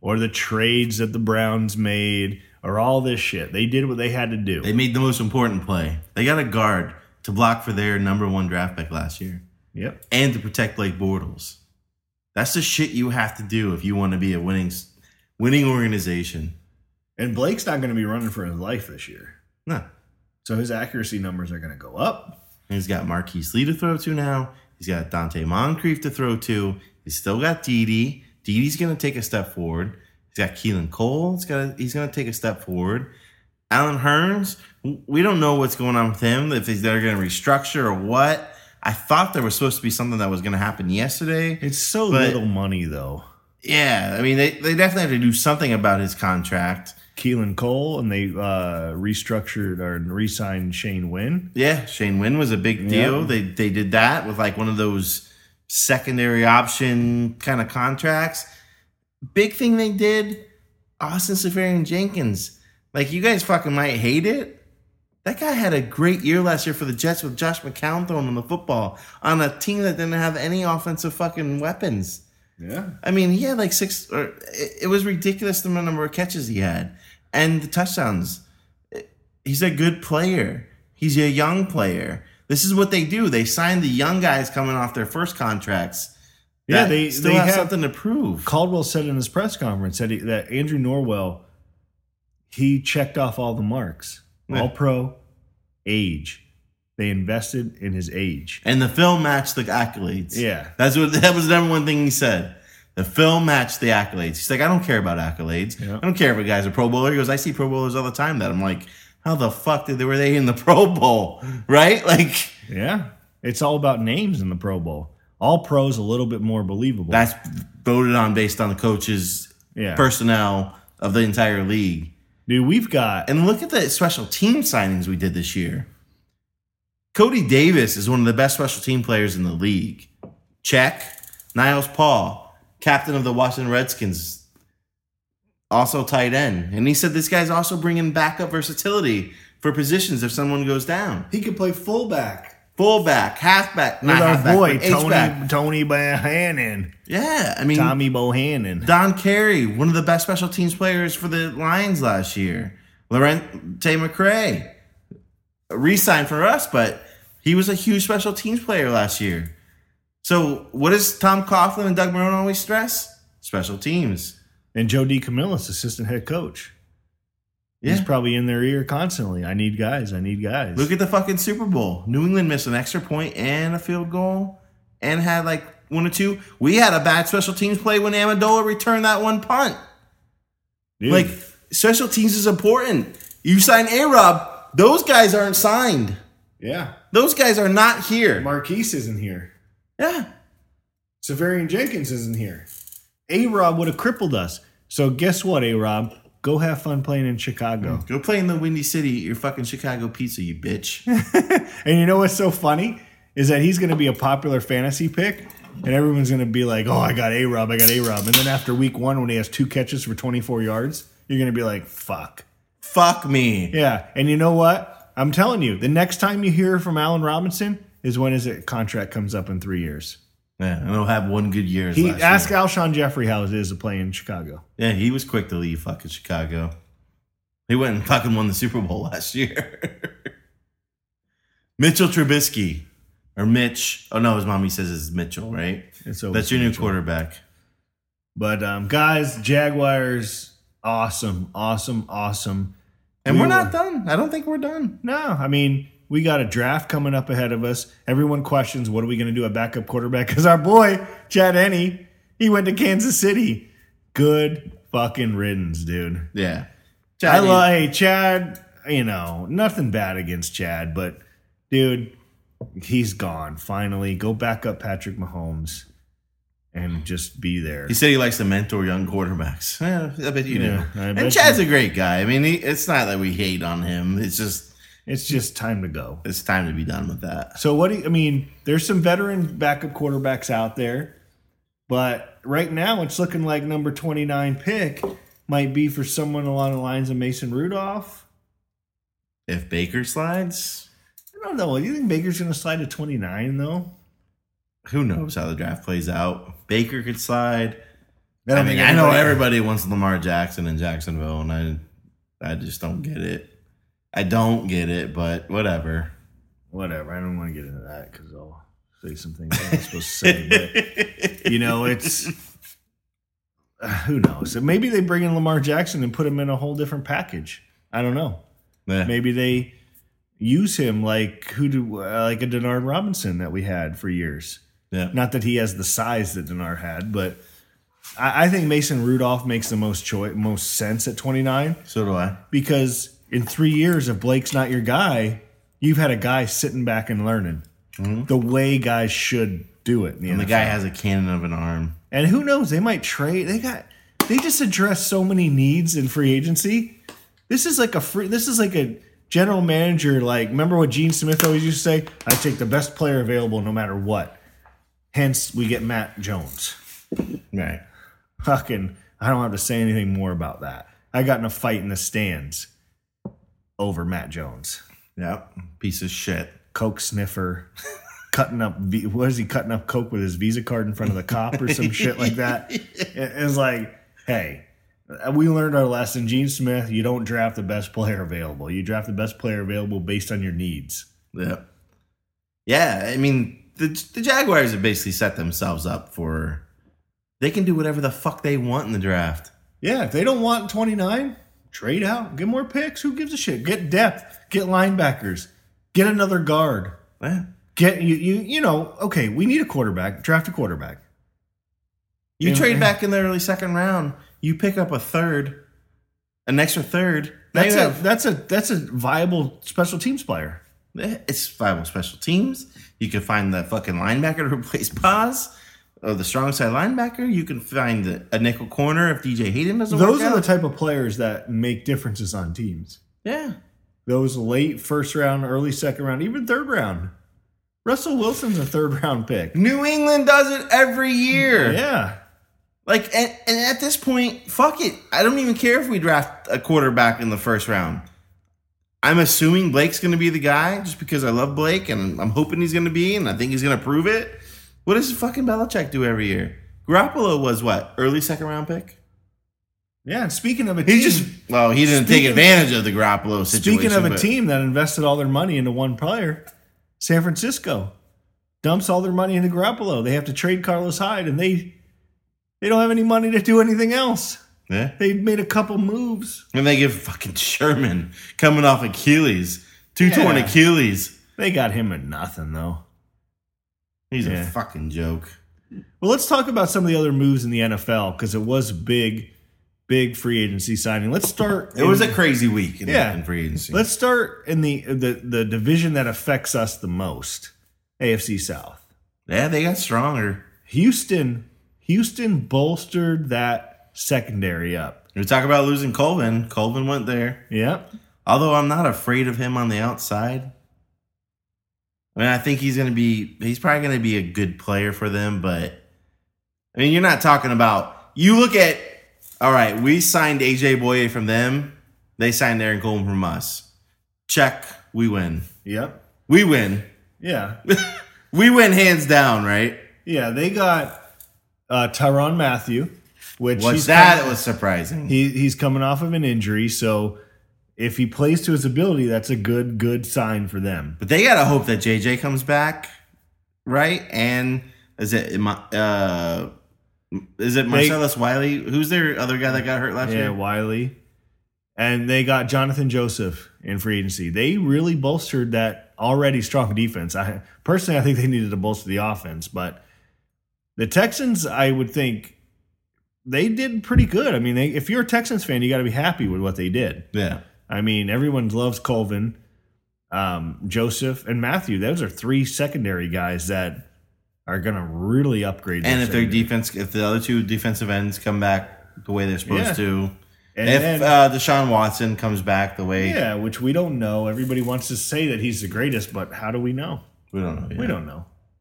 or the trades that the Browns made or all this shit. They did what they had to do. They made the most important play. They got a guard to block for their number one draft pick last year. Yep. And to protect Blake Bortles. That's the shit you have to do if you want to be a winning winning organization. And Blake's not going to be running for his life this year. No. So his accuracy numbers are going to go up. And he's got Marquise Lee to throw to now. He's got Dante Moncrief to throw to. He's still got Dede. Dede's going to take a step forward. He's got Keelan Cole. He's got. He's going to take a step forward. Alan Hearns, we don't know what's going on with him, if they're going to restructure or what. I thought there was supposed to be something that was going to happen yesterday. It's so but, little money, though. Yeah, I mean, they, they definitely have to do something about his contract. Keelan Cole, and they uh, restructured or re-signed Shane Wynn. Yeah, Shane Wynn was a big deal. Yeah. They they did that with like one of those secondary option kind of contracts. Big thing they did, Austin Seferian-Jenkins. Like, you guys fucking might hate it. That guy had a great year last year for the Jets with Josh McCown throwing him the football on a team that didn't have any offensive fucking weapons. Yeah. I mean, he had like six, or it, it was ridiculous the number of catches he had. And the touchdowns. He's a good player. He's a young player. This is what they do. They sign the young guys coming off their first contracts. Yeah, they still they have, have something to prove. Caldwell said in his press conference that, he, that Andrew Norwell, he checked off all the marks. Yeah. All pro, age. They invested in his age. And the film matched the accolades. Yeah. That's what that was the number one thing he said. The film matched the accolades. He's like, I don't care about accolades. Yeah. I don't care if a guy's a Pro Bowler. He goes, I see Pro Bowlers all the time that I'm like, how the fuck did they were they in the Pro Bowl? Right? Like, Yeah. It's all about names in the Pro Bowl. All pros a little bit more believable. that's voted on based on the coaches, yeah. personnel of the entire league. Dude, we've got And look at the special team signings we did this year. Cody Davis is one of the best special team players in the league. Check. Niles Paul, captain of the Washington Redskins, also tight end. And he said this guy's also bringing backup versatility for positions if someone goes down. he could play fullback. Fullback, halfback, With not our halfback, boy but Tony H-back. Tony Bohannon. Yeah, I mean, Tommy Bohannon. Don Carey, one of the best special teams players for the Lions last year. Laurente McCray, re-signed for us, but he was a huge special teams player last year. So what does Tom Coughlin and Doug Marrone always stress? Special teams. And Joe DiCamillis, assistant head coach. Yeah. He's probably in their ear constantly. I need guys. I need guys. Look at the fucking Super Bowl. New England missed an extra point and a field goal and had like one or two. We had a bad special teams play when Amendola returned that one punt. Dude. Like, special teams is important. You sign A-Rob, those guys aren't signed. Yeah. Those guys are not here. Marquise isn't here. Yeah. Seferian-Jenkins isn't here. A-Rob would have crippled us. So guess what, A-Rob? Go have fun playing in Chicago. Go play in the Windy City, your fucking Chicago pizza, you bitch. And you know what's so funny? Is that he's going to be a popular fantasy pick, and everyone's going to be like, oh, I got A-Rob, I got A-Rob. And then after week one, when he has two catches for twenty-four yards, you're going to be like, fuck. Fuck me. Yeah, and you know what? I'm telling you, the next time you hear from Allen Robinson is when his contract comes up in three years. Yeah, and he'll have one good year. He last ask year. Alshon Jeffrey how it is to play in Chicago. Yeah, he was quick to leave fucking Chicago. He went and fucking won the Super Bowl last year. Mitchell Trubisky. Or Mitch. Oh, no, his mommy says it's Mitchell, right? It's always That's your new Mitchell. quarterback. But, um, guys, Jaguars, awesome, awesome, awesome. And We we're not were- done. I don't think we're done. No, I mean, we got a draft coming up ahead of us. Everyone questions, what are we going to do at backup quarterback? Because our boy, Chad Henne, he went to Kansas City. Good fucking riddance, dude. Yeah. I love, hey, Chad, you know, nothing bad against Chad, but, dude, he's gone, finally. Go back up Patrick Mahomes and just be there. He said he likes to mentor young quarterbacks. Yeah, I bet you Yeah, do. I And bet Chad's you- a great guy. I mean, he, it's not that we hate on him. It's just, It's just time to go. it's time to be done with that. So what do you, I mean, there's some veteran backup quarterbacks out there, but right now it's looking like number twenty-nine pick might be for someone along the lines of Mason Rudolph. If Baker slides, I don't know. Do you think Baker's going to slide to twenty-nine though? who knows how the draft plays out. Baker could slide. I, don't I mean, think I know anybody- everybody wants Lamar Jackson in Jacksonville, and I, I just don't get it. I don't get it, but whatever. Whatever. I don't want to get into that because I'll say some things I'm not supposed to say. But, you know, it's... Uh, who knows? Maybe they bring in Lamar Jackson and put him in a whole different package. I don't know. Yeah. Maybe they use him like who do uh, like a Denard Robinson that we had for years. Yeah. Not that he has the size that Denard had, but I, I think Mason Rudolph makes the most choice, most sense at twenty-nine. So do I. Because in three years, if Blake's not your guy, you've had a guy sitting back and learning mm-hmm. the way guys should do it. In the and N F L. The guy has a cannon of an arm. And who knows? They might trade. They got. They just address so many needs in free agency. This is like a free. This is like a general manager. Like, remember what Gene Smith always used to say? I take the best player available, no matter what. Hence, we get Matt Jones. Right. Fucking. I don't have to say anything more about that. I got in a fight in the stands over Matt Jones. Yep. Piece of shit. Coke sniffer. Cutting up, what is he cutting up coke with his Visa card in front of the cop or some shit like that? It's like, hey, we learned our lesson. Gene Smith, you don't draft the best player available. You draft the best player available based on your needs. Yeah. Yeah, I mean, the, the Jaguars have basically set themselves up for, they can do whatever the fuck they want in the draft. Yeah, if they don't want twenty-nine, trade out. Get more picks. Who gives a shit? Get depth. Get linebackers. Get another guard. Yeah. Get you, you, you know, okay, we need a quarterback. Draft a quarterback. You And- trade and- back in the early second round. You pick up a third, an extra third. Now That's you a have, that's a that's a viable special teams player. it's viable special teams. You can find the fucking linebacker to replace Paz, or the strong side linebacker. You can find the, a nickel corner if D J Hayden doesn't Those work are out. the type of players that make differences on teams. Yeah. Those late first round, early second round, even third round. Russell Wilson's a third round pick. New England does it every year. Yeah. Like, and, and at this point, fuck it. I don't even care if we draft a quarterback in the first round. I'm assuming Blake's going to be the guy just because I love Blake and I'm hoping he's going to be and I think he's going to prove it. What does fucking Belichick do every year? Garoppolo was what? Early second round pick? Yeah, and speaking of a He team, just, well, he didn't take Speaking- advantage of the Garoppolo situation. speaking of a but- team that invested all their money into one player, San Francisco dumps all their money into Garoppolo. They have to trade Carlos Hyde, and they they don't have any money to do anything else. Yeah. They made a couple moves. And they give fucking Sherman coming off Achilles, two torn Yeah. Achilles. They got him at nothing, though. He's Yeah. a fucking joke. Well, let's talk about some of the other moves in the N F L because it was big, big free agency signing. Let's start. It was in- a crazy week in, Yeah. in free agency. Let's start in the, the the division that affects us the most, A F C South. Yeah, they got stronger. Houston, Houston bolstered that secondary up. We talk about losing Colvin. Colvin went there. Yep. Although I'm not afraid of him on the outside. I mean, I think he's going to be, he's probably going to be a good player for them, but I mean, you're not talking about, you look at, all right, we signed A J Boye from them. They signed Aaron Coleman from us. Check. We win. Yep. We win. Yeah. We win hands down, right? Yeah. They got uh, Tyrann Mathieu, which What's he's that? com- was surprising. he he's coming off of an injury, so if he plays to his ability, that's a good good sign for them. But they got to hope that J J comes back, right? And is it uh, is it Marcellus Wiley? Who's their other guy that got hurt last Yeah, year? Wiley. And they got Jonathan Joseph in free agency. They really bolstered that already strong defense. I personally, I think they needed to bolster the offense, but the Texans, I would think, they did pretty good. I mean, they, if you're a Texans fan, you got to be happy with what they did. Yeah. I mean, everyone loves Colvin, um, Joseph, and Matthew. Those are three secondary guys that are going to really upgrade. And their if their secondary. defense, if the other two defensive ends come back the way they're supposed Yeah. to, And if then- uh, Deshaun Watson comes back the way, Yeah, which we don't know. Everybody wants to say that he's the greatest, but how do we know? we don't know. Yet. We don't know.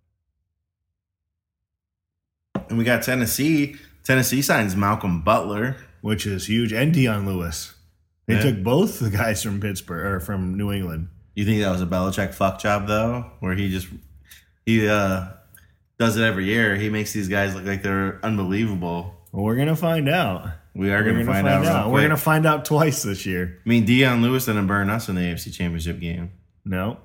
And we got Tennessee. Tennessee signs Malcolm Butler. Which is huge. And Deion Lewis. They Yeah. took both the guys from Pittsburgh or from New England. You think that was a Belichick fuck job though, where he just he uh, does it every year? He makes these guys look like they're unbelievable. Well, we're gonna find out. We are We're going to gonna find, find out. out. real We're quick. gonna find out twice this year. I mean, Deion Lewis didn't burn us in the A F C Championship game. No.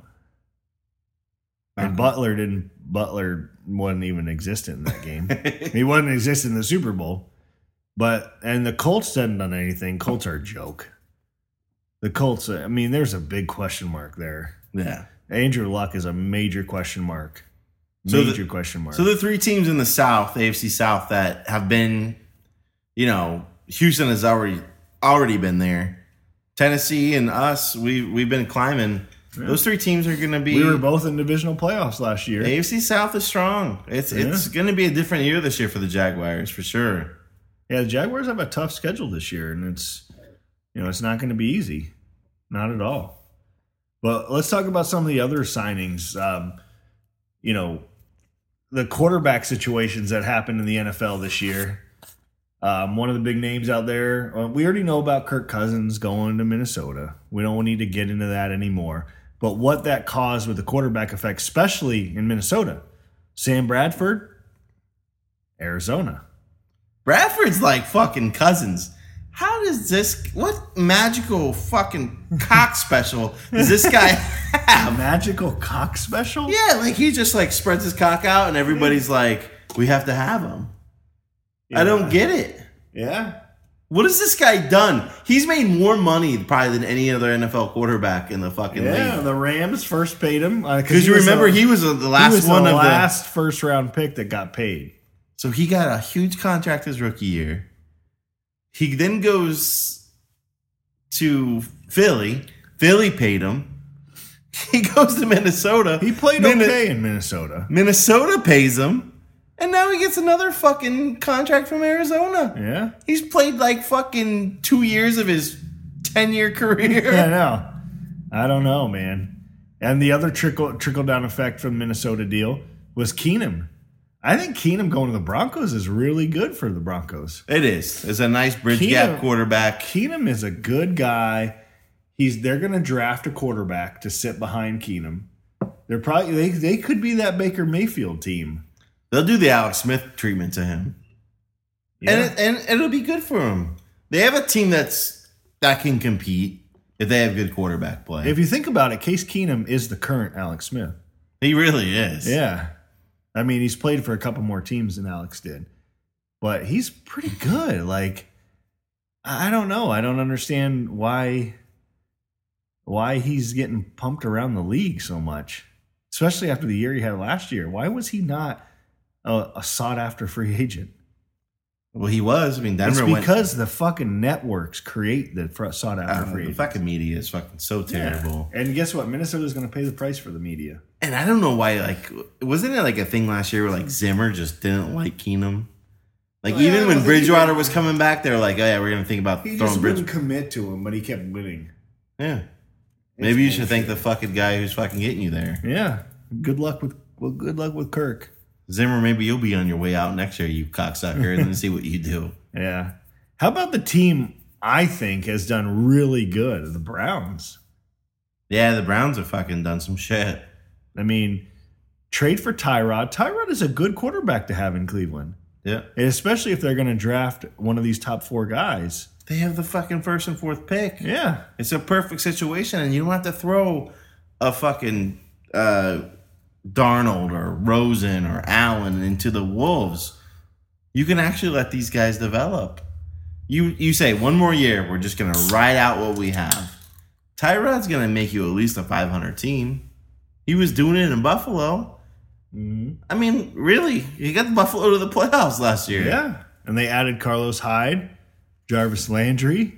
And Uh-huh. Butler didn't. Butler wasn't even existent in that game. He wasn't existent in the Super Bowl. But and the Colts hadn't done anything. Colts are a joke. The Colts. I mean, there's a big question mark there. Yeah. Andrew Luck is a major question mark. So Major the- question mark. So the three teams in the South, the A F C South, that have been, you know, Houston has already already been there. Tennessee and us, we we've been climbing. Yeah. Those three teams are going to be. we were both in divisional playoffs last year. A F C South is strong. It's Yeah. it's going to be a different year this year for the Jaguars for sure. Yeah, the Jaguars have a tough schedule this year, and it's you know it's not going to be easy, not at all. But let's talk about some of the other signings. Um, you know, the quarterback situations that happened in the N F L this year. Um, one of the big names out there, uh, we already know about Kirk Cousins going to Minnesota. We don't need to get into that anymore. But what that caused with the quarterback effect, especially in Minnesota, Sam Bradford, Arizona. Bradford's like fucking Cousins. How does this? What magical fucking cock special does this guy have? Magical cock special? Yeah, like he just like spreads his cock out, and everybody's like, "We have to have him." I don't get it. Yeah. What has this guy done? He's made more money probably than any other N F L quarterback in the fucking Yeah, league. the Rams first paid him. Because you remember he was the he last was one the of last first round pick that got paid. the. So he got a huge contract his rookie year. He then goes to Philly. Philly paid him. He goes to Minnesota. He played Min- okay in Minnesota. Minnesota pays him. And now he gets another fucking contract from Arizona. Yeah. He's played like fucking two years of his ten-year career. Yeah, I know. I don't know, man. And the other trickle trickle down effect from the Minnesota deal was Keenum. I think Keenum going to the Broncos is really good for the Broncos. It is. It's a nice bridge Keenum- gap quarterback. Keenum is a good guy. He's they're going to draft a quarterback to sit behind Keenum. They're probably they they could be that Baker Mayfield team. They'll do the Alex Smith treatment to him. Yeah. And, it, and it'll be good for him. They have a team that's that can compete if they have good quarterback play. If you think about it, Case Keenum is the current Alex Smith. He really is. Yeah. I mean, he's played for a couple more teams than Alex did. But he's pretty good. Like, I don't know. I don't understand why why he's getting pumped around the league so much. Especially after the year he had last year. Why was he not a, a sought-after free agent? Well, he was. I mean, Denver It's went. because the fucking networks create the fr- sought-after I don't know, free the agents. fucking media is fucking so terrible. Yeah. And guess what? Minnesota's going to pay the price for the media. And I don't know why. Like, wasn't it like a thing last year where like Zimmer just didn't like Keenum? Like Well, yeah, I even don't when think Bridgewater he- was coming back, they were like, "Oh yeah, we're gonna think about He throwing just Bridge." wouldn't commit to him, but he kept winning. Yeah, maybe you should bullshit. thank the fucking guy who's fucking getting you there. Yeah. Good luck with well, good luck with Kirk. Zimmer, maybe you'll be on your way out next year, you cocksucker, and then see what you do. Yeah. How about the team I think has done really good? The Browns. Yeah, the Browns have fucking done some shit. I mean, trade for Tyrod. Tyrod is a good quarterback to have in Cleveland. Yeah, And especially if they're going to draft one of these top four guys. they have the fucking first and fourth pick. Yeah. It's a perfect situation, and you don't have to throw a fucking uh, Darnold or Rosen or Allen into the wolves. You can actually let these guys develop. You you say one more year, we're just gonna ride out what we have. Tyrod's gonna make you at least a five hundred team. He was doing it in Buffalo. Mm-hmm. I mean, really, he got Buffalo to the playoffs last year. Yeah. And they added Carlos Hyde, Jarvis Landry.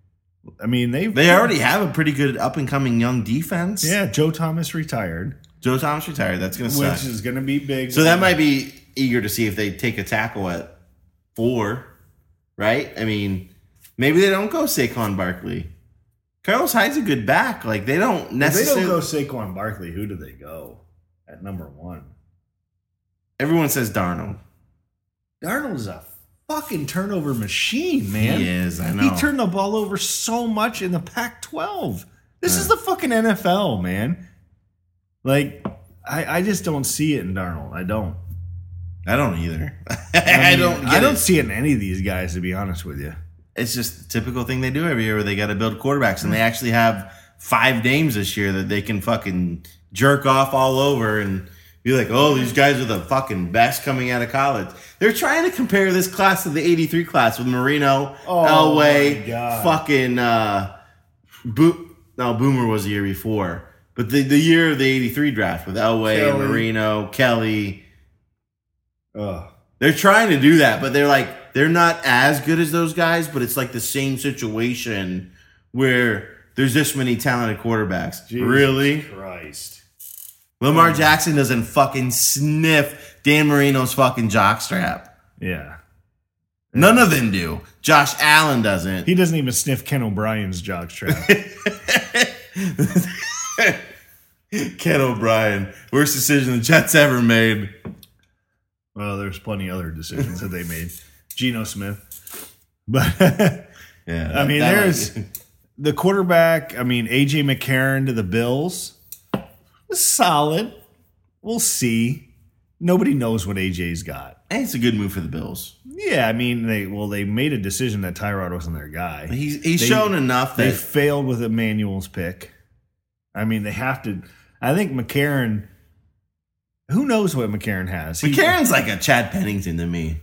I mean, they They already have a pretty good up and coming young defense. Yeah, Joe Thomas retired, Joe Thomas retired. That's gonna suck. which is going to be big. So that might be eager to see if they take a tackle at four, right? I mean, maybe they don't go Saquon Barkley. Carlos Hyde's a good back. Like they don't If they necessarily. don't go Saquon Barkley, who do they go at number one? Everyone says Darnold. Darnold's a fucking turnover machine, man. He is. I know. He turned the ball over so much in the Pac twelve. This is the fucking N F L, man. Like, I, I just don't see it in Darnold. I don't. I don't either. I, I, mean, don't. Get I don't it. see it in any of these guys, to be honest with you. It's just a typical thing they do every year where they got to build quarterbacks, and they actually have five names this year that they can fucking jerk off all over and be like, oh, these guys are the fucking best coming out of college. They're trying to compare this class to the eighty-three class with Marino, Oh, Elway, my God. fucking uh, Bo- no, Boomer was the year before, but the, the year of the eighty-three draft with Elway, Kelly. Marino, Kelly. Ugh. They're trying to do that, but they're like, they're not as good as those guys, but it's like the same situation where there's this many talented quarterbacks. Jesus Really? Christ. Lamar Jackson doesn't fucking sniff Dan Marino's fucking jockstrap. Yeah. None of them do. Josh Allen doesn't. He doesn't even sniff Ken O'Brien's jockstrap. Ken O'Brien. Worst decision the Jets ever made. Well, there's plenty of other decisions that they made. Geno Smith. But, Yeah. I mean, that there's might- the quarterback. I mean, A J McCarron to the Bills. Solid. We'll see. Nobody knows what A J's got. Hey, it's a good move for the Bills. Yeah, I mean, they well, they made a decision that Tyrod wasn't their guy. He's he's They- shown enough They that failed with Emmanuel's pick. I mean, they have to. I think McCarron. Who knows what McCarron has? He- McCarron's like a Chad Pennington to me.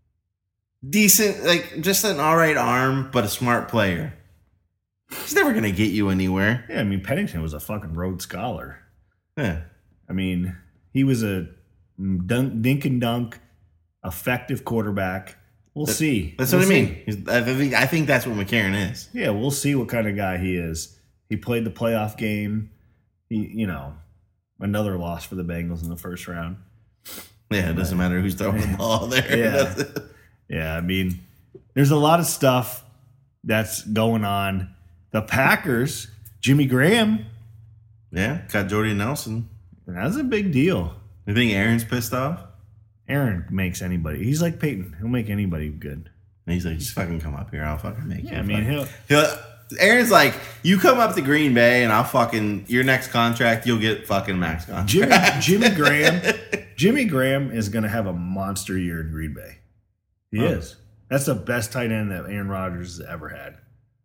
Decent, like just an all right arm, but a smart player. He's never gonna get you anywhere. Yeah, I mean, Pennington was a fucking Rhodes Scholar. Yeah. I mean, he was a dunk, dink and dunk, effective quarterback. We'll see. That's We'll what I see. mean. He's- I think I think that's what McCarron is. Yeah, we'll see what kind of guy he is. He played the playoff game. He, you know, another loss for the Bengals in the first round. Yeah, it doesn't matter who's throwing the ball there. Yeah. That's it. Yeah, I mean, there's a lot of stuff that's going on. The Packers, Jimmy Graham, Yeah, got Jordy Nelson. that's a big deal. You think Aaron's pissed off? Aaron makes anybody. He's like Peyton. He'll make anybody good. And he's like, just fucking come up here. I'll fucking make you. Yeah, I mean, he'll. He'll, Aaron's like, you come up to Green Bay and I'll fucking, your next contract, you'll get fucking max contract. Jimmy, Jimmy Graham, Jimmy Graham is going to have a monster year in Green Bay. He Oh. is. That's the best tight end that Aaron Rodgers has ever had.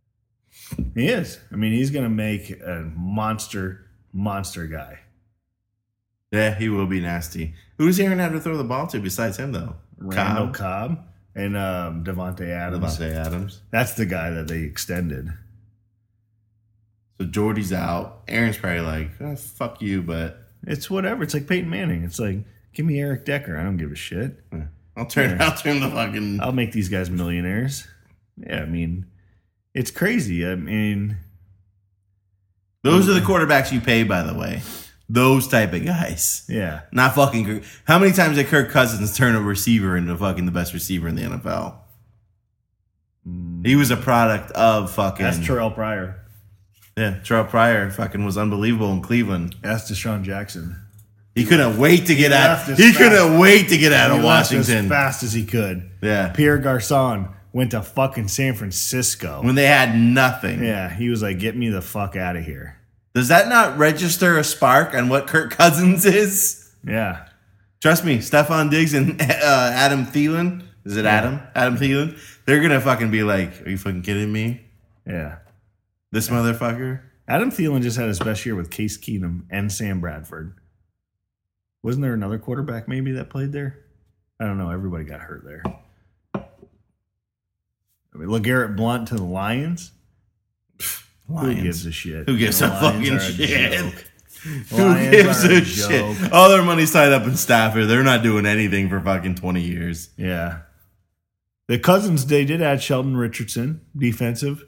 He is. I mean, he's going to make a monster, monster guy. Yeah, he will be nasty. Who's Aaron have to throw the ball to besides him, though? Randall Cobb and um, Devontae Adams. Devontae Adams. That's the guy that they extended. So Jordy's out. Aaron's probably like, oh, fuck you, but It's whatever. It's like Peyton Manning. It's like, give me Eric Decker. I don't give a shit. eh, I'll turn, I'll turn the fucking. I'll make these guys millionaires. Yeah, I mean, it's crazy. I mean, Those are the quarterbacks you pay, by the way. Those type of guys. yeah. Not fucking. Kirk- How many times did Kirk Cousins turn a receiver into fucking the best receiver in the N F L? He was a product of fucking. That's Terrell Pryor. Yeah, Terrell Pryor fucking was unbelievable in Cleveland. That's Deshaun Jackson. He couldn't wait to get out. left as He fast- couldn't wait to get out He of left as Washington. fast as he could. Yeah, Pierre Garcon went to fucking San Francisco. when they had nothing. Yeah, he was like, get me the fuck out of here. Does that not register a spark on what Kirk Cousins is? Yeah. Trust me, Stephon Diggs and uh, Adam Thielen. Is it Adam? Adam Thielen. They're gonna fucking be like, "Are you fucking kidding me? Yeah. This motherfucker." Adam Thielen just had his best year with Case Keenum and Sam Bradford. Wasn't there another quarterback maybe that played there? I don't know. Everybody got hurt there. I mean, LeGarrette Blunt to the Lions. Lions. Who gives a shit? Who gives The a Lions fucking are shit? joke. Who Lions gives are a joke. shit? All their money's tied up in Stafford. They're not doing anything for fucking twenty years. Yeah. The Cousins, they did add Sheldon Richardson, defensive,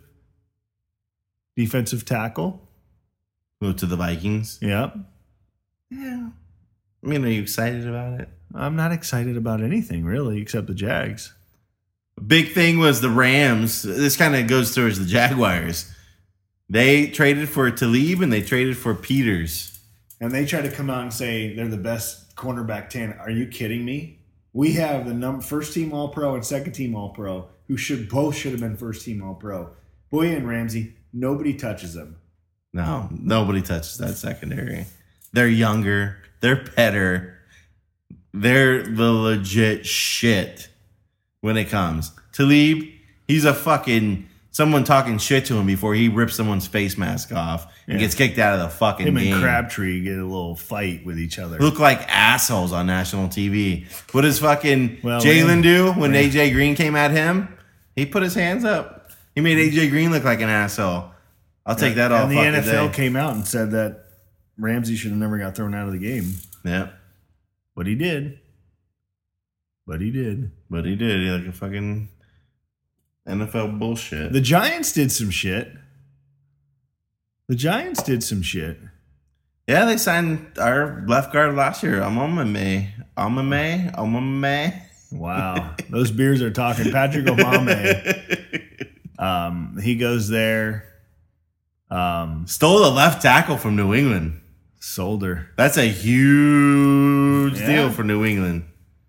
defensive tackle. Go to the Vikings. Yep. Yeah. I mean, are you excited about it? I'm not excited about anything really, except the Jags. Big thing was the Rams. This kind of goes towards the Jaguars. They traded for Talib and they traded for Peters. And they try to come out and say they're the best cornerback ten. Are you kidding me? We have the number first team All Pro and second team All Pro, who should both should have been first team All Pro. Boye and Ramsey, nobody touches them. No, nobody touches that secondary. They're younger. They're better. they're the legit shit when it comes. Talib, he's a fucking someone talking shit to him before he rips someone's face mask off and Yeah. gets kicked out of the fucking Him game. and Crabtree get a little fight with each other. Look like assholes on national T V. What does fucking Well, Jalen man. do when Yeah. A J Green came at him? He put his hands up. He made A J Green look like an asshole. I'll take that all And the fucking N F L day. came out and said that Ramsey should have never got thrown out of the game. Yeah, But he did. But he did. but he did. He like a fucking N F L bullshit. The Giants did some shit. The Giants did some shit. Yeah, they signed our left guard last year. I'm on my May. I'm a May. I'm a May. Wow. Those beers are talking. Patrick Omame. Um, he goes there. Um, Stole the left tackle from New England. Solder. That's a huge Yeah. deal for New England.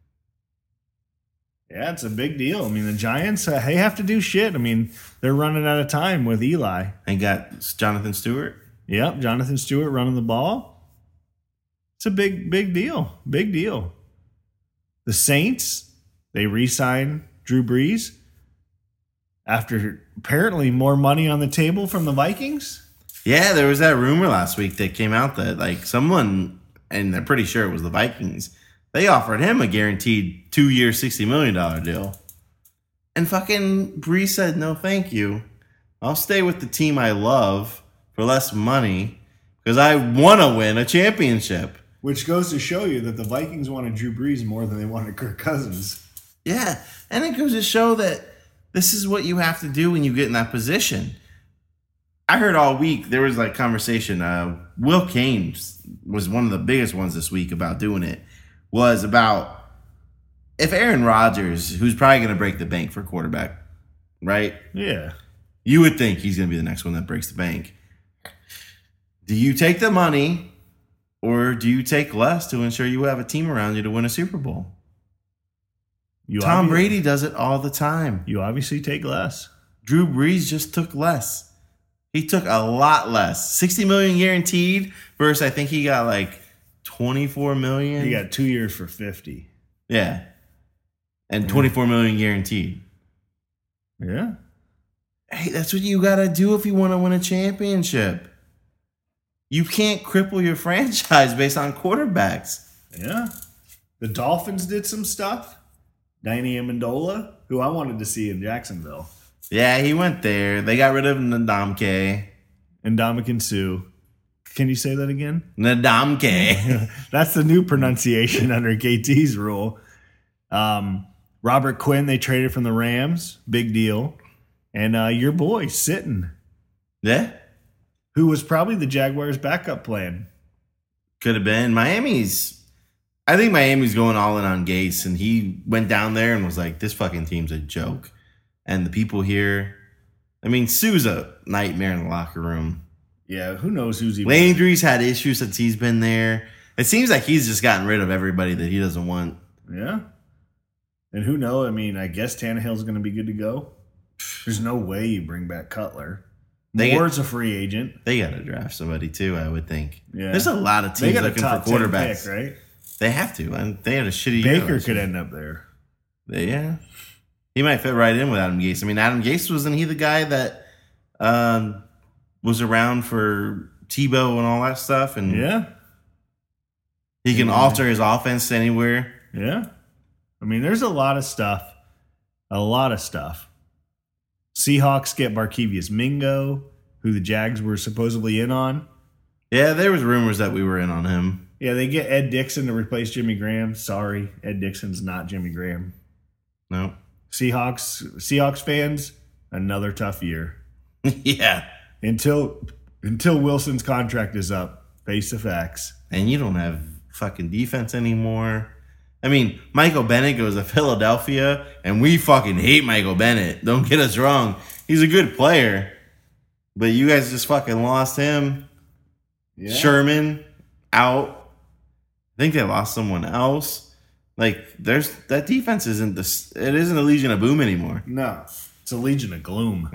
Yeah, it's a big deal. I mean, the Giants, uh, they have to do shit. I mean, they're running out of time with Eli. And got Jonathan Stewart. Yep, Jonathan Stewart running the ball. It's a big, big deal. Big deal. The Saints, they re-sign Drew Brees after apparently more money on the table from the Vikings. Yeah, there was that rumor last week that came out that like someone, and they're pretty sure it was the Vikings, they offered him a guaranteed two-year, sixty million dollars deal. And fucking Brees said, no, thank you. I'll stay with the team I love for less money because I want to win a championship. Which goes to show you that the Vikings wanted Drew Brees more than they wanted Kirk Cousins. Yeah, and it goes to show that this is what you have to do when you get in that position. I heard all week there was like conversation. Uh, Will Kane was one of the biggest ones this week about doing it. Was about if Aaron Rodgers, who's probably going to break the bank for quarterback, right? Yeah. You would think he's going to be the next one that breaks the bank. Do you take the money or do you take less to ensure you have a team around you to win a Super Bowl? You Tom obvi- Brady does it all the time. You obviously take less. Drew Brees just took less. He took a lot less. sixty million guaranteed versus I think he got like twenty-four million. You got two years for fifty. Yeah. And twenty-four million guaranteed. Yeah. Hey, that's what you got to do if you want to win a championship. You can't cripple your franchise based on quarterbacks. Yeah. The Dolphins did some stuff. Danny Amendola, who I wanted to see in Jacksonville. Yeah, he went there. They got rid of Ndamukong. And Ndamukong Suh. Can you say that again? Ndamukong. That's the new pronunciation under K T's rule. Um, Robert Quinn, they traded from the Rams. Big deal. And uh, your boy, Sitton, Yeah, who was probably the Jaguars' backup plan. could have been. Miami's, I think Miami's going all in on Gase, and he went down there and was like, this fucking team's a joke. And the people here, I mean, Sue's a nightmare in the locker room. Yeah, who knows who's even... Landry's had issues since he's been there. It seems like he's just gotten rid of everybody that he doesn't want. Yeah. And who knows? I mean, I guess Tannehill's going to be good to go. There's no way you bring back Cutler. They Moore's a free agent. They got to draft somebody too, I would think. Yeah. There's a lot of They teams got a looking top for ten quarterbacks. pick, right? They have to. And they had a shitty year Baker last could year. end up there. They- yeah. He might fit right in with Adam Gase. I mean, Adam Gase, wasn't he the guy that um, was around for Tebow and all that stuff? And Yeah. he can Yeah. alter his offense anywhere. Yeah. I mean, there's a lot of stuff. A lot of stuff. Seahawks get Barkevius Mingo, who the Jags were supposedly in on. Yeah, there was rumors that we were in on him. Yeah, they get Ed Dixon to replace Jimmy Graham. Sorry, Ed Dixon's not Jimmy Graham. No. Seahawks Seahawks fans, another tough year. Yeah. Until until Wilson's contract is up. Face the facts. And you don't have fucking defense anymore. I mean, Michael Bennett goes to Philadelphia, and we fucking hate Michael Bennett. Don't get us wrong. He's a good player. But you guys just fucking lost him. Yeah. Sherman out. I think they lost someone else. Like, there's that defense isn't this. It isn't a Legion of Boom anymore. No. It's a Legion of Gloom.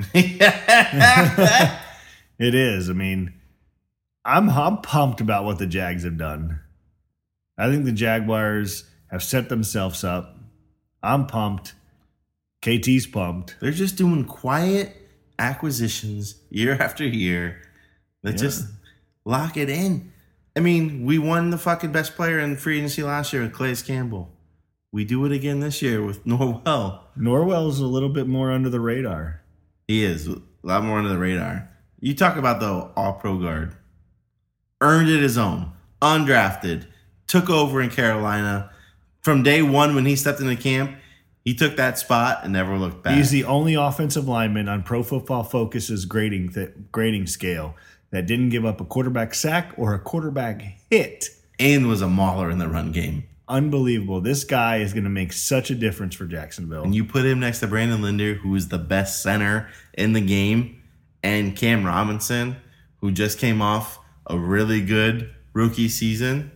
Yeah. It is. I mean, I'm I'm pumped about what the Jags have done. I think the Jaguars, have set themselves up. I'm pumped. K T's pumped. They're just doing quiet acquisitions year after year that yeah. just lock it in. I mean, we won the fucking best player in free agency last year with Calais Campbell. We do it again this year with Norwell. Norwell's a little bit more under the radar. He is a lot more under the radar. You talk about the all-pro guard. Earned it his own. Undrafted. Took over in Carolina. From day one when he stepped into camp, he took that spot and never looked back. He's the only offensive lineman on Pro Football Focus's grading th- grading scale that didn't give up a quarterback sack or a quarterback hit. And was a mauler in the run game. Unbelievable. This guy is going to make such a difference for Jacksonville. And you put him next to Brandon Linder, who is the best center in the game, and Cam Robinson, who just came off a really good rookie season.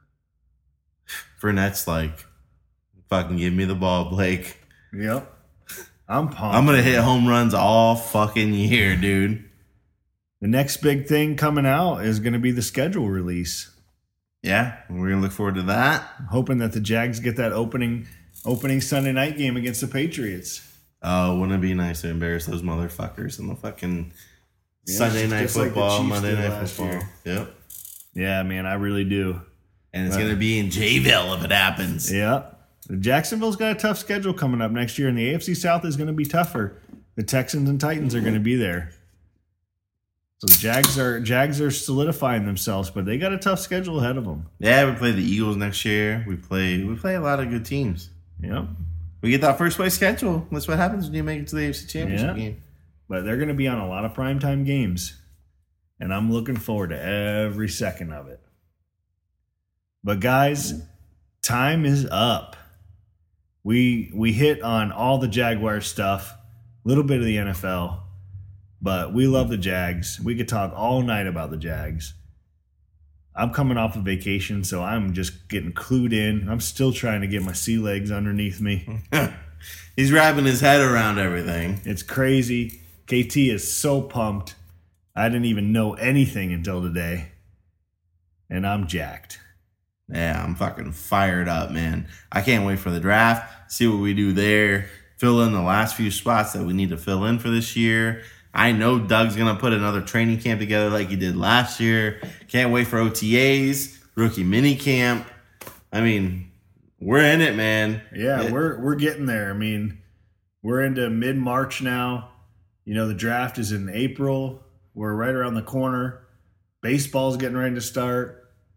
Fournette's like, fucking give me the ball, Blake. Yep. I'm pumped. I'm going to hit home runs all fucking year, dude. The next big thing coming out is going to be the schedule release. Yeah, we're going to look forward to that. I'm hoping that the Jags get that opening opening Sunday night game against the Patriots. Oh, wouldn't it be nice to embarrass those motherfuckers in the fucking yeah, Sunday night football, like Monday night football? Year. Yep. Yeah, man, I really do. And it's going to be in Jayville if it happens. Yeah. Jacksonville's got a tough schedule coming up next year, and the A F C South is going to be tougher. The Texans and Titans are going to be there. So Jags are Jags are solidifying themselves, but they got a tough schedule ahead of them. Yeah, we play the Eagles next year. We play we play a lot of good teams. Yep. We get that first place schedule. That's what happens when you make it to the A F C Championship yeah. game. But they're going to be on a lot of primetime games, and I'm looking forward to every second of it. But guys, time is up. We we hit on all the Jaguars stuff, a little bit of the N F L, but we love the Jags. We could talk all night about the Jags. I'm coming off of vacation, so I'm just getting clued in. I'm still trying to get my sea legs underneath me. He's wrapping his head around everything. It's crazy. K T is so pumped. I didn't even know anything until today, and I'm jacked. Yeah, I'm fucking fired up, man. I can't wait for the draft, see what we do there, fill in the last few spots that we need to fill in for this year. I know Doug's going to put another training camp together like he did last year. Can't wait for O T As, rookie mini camp. I mean, we're in it, man. Yeah, it, we're we're getting there. I mean, we're into mid-March now. You know, the draft is in April. We're right around the corner. Baseball's getting ready to start.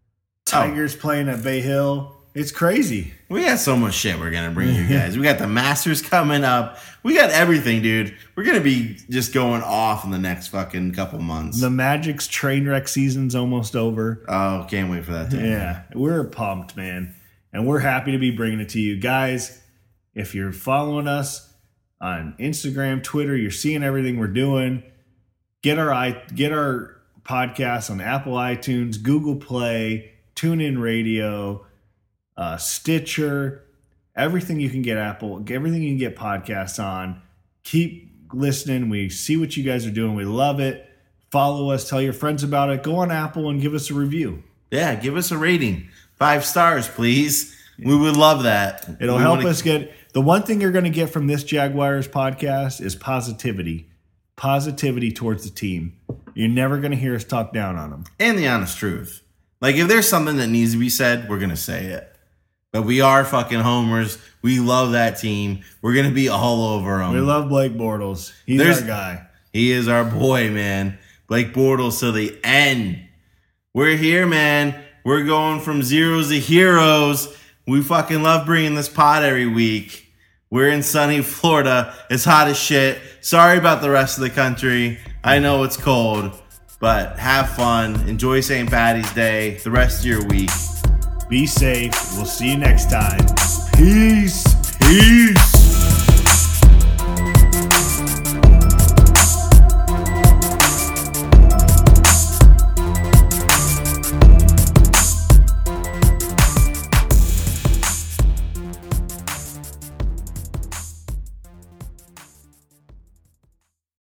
Tigers oh. playing at Bay Hill. It's crazy. We got so much shit we're going to bring you guys. We got the Masters coming up. We got everything, dude. We're going to be just going off in the next fucking couple months. The Magic's train wreck season's almost over. Oh, can't wait for that to Yeah, we're pumped, man. And we're happy to be bringing it to you. Guys, if you're following us on Instagram, Twitter, you're seeing everything we're doing. Get our, get our podcast on Apple iTunes, Google Play, TuneIn Radio, uh, Stitcher, everything you can get Apple, everything you can get podcasts on. Keep listening. We see what you guys are doing. We love it. Follow us. Tell your friends about it. Go on Apple and give us a review. Yeah, give us a rating. Five stars, please. We would love that. It'll we help wanna... us get... The one thing you're going to get from this Jaguars podcast is positivity. Positivity towards the team. You're never going to hear us talk down on them. And the honest truth. Like, if there's something that needs to be said, we're going to say it. But we are fucking homers. We love that team. We're going to be all over them. We love Blake Bortles. He's there's, our guy. He is our boy, man. Blake Bortles to the end. We're here, man. We're going from zeros to heroes. We fucking love bringing this pod every week. We're in sunny Florida. It's hot as shit. Sorry about the rest of the country. I know it's cold. But have fun. Enjoy Saint Patty's Day. The rest of your week. Be safe. We'll see you next time. Peace. Peace.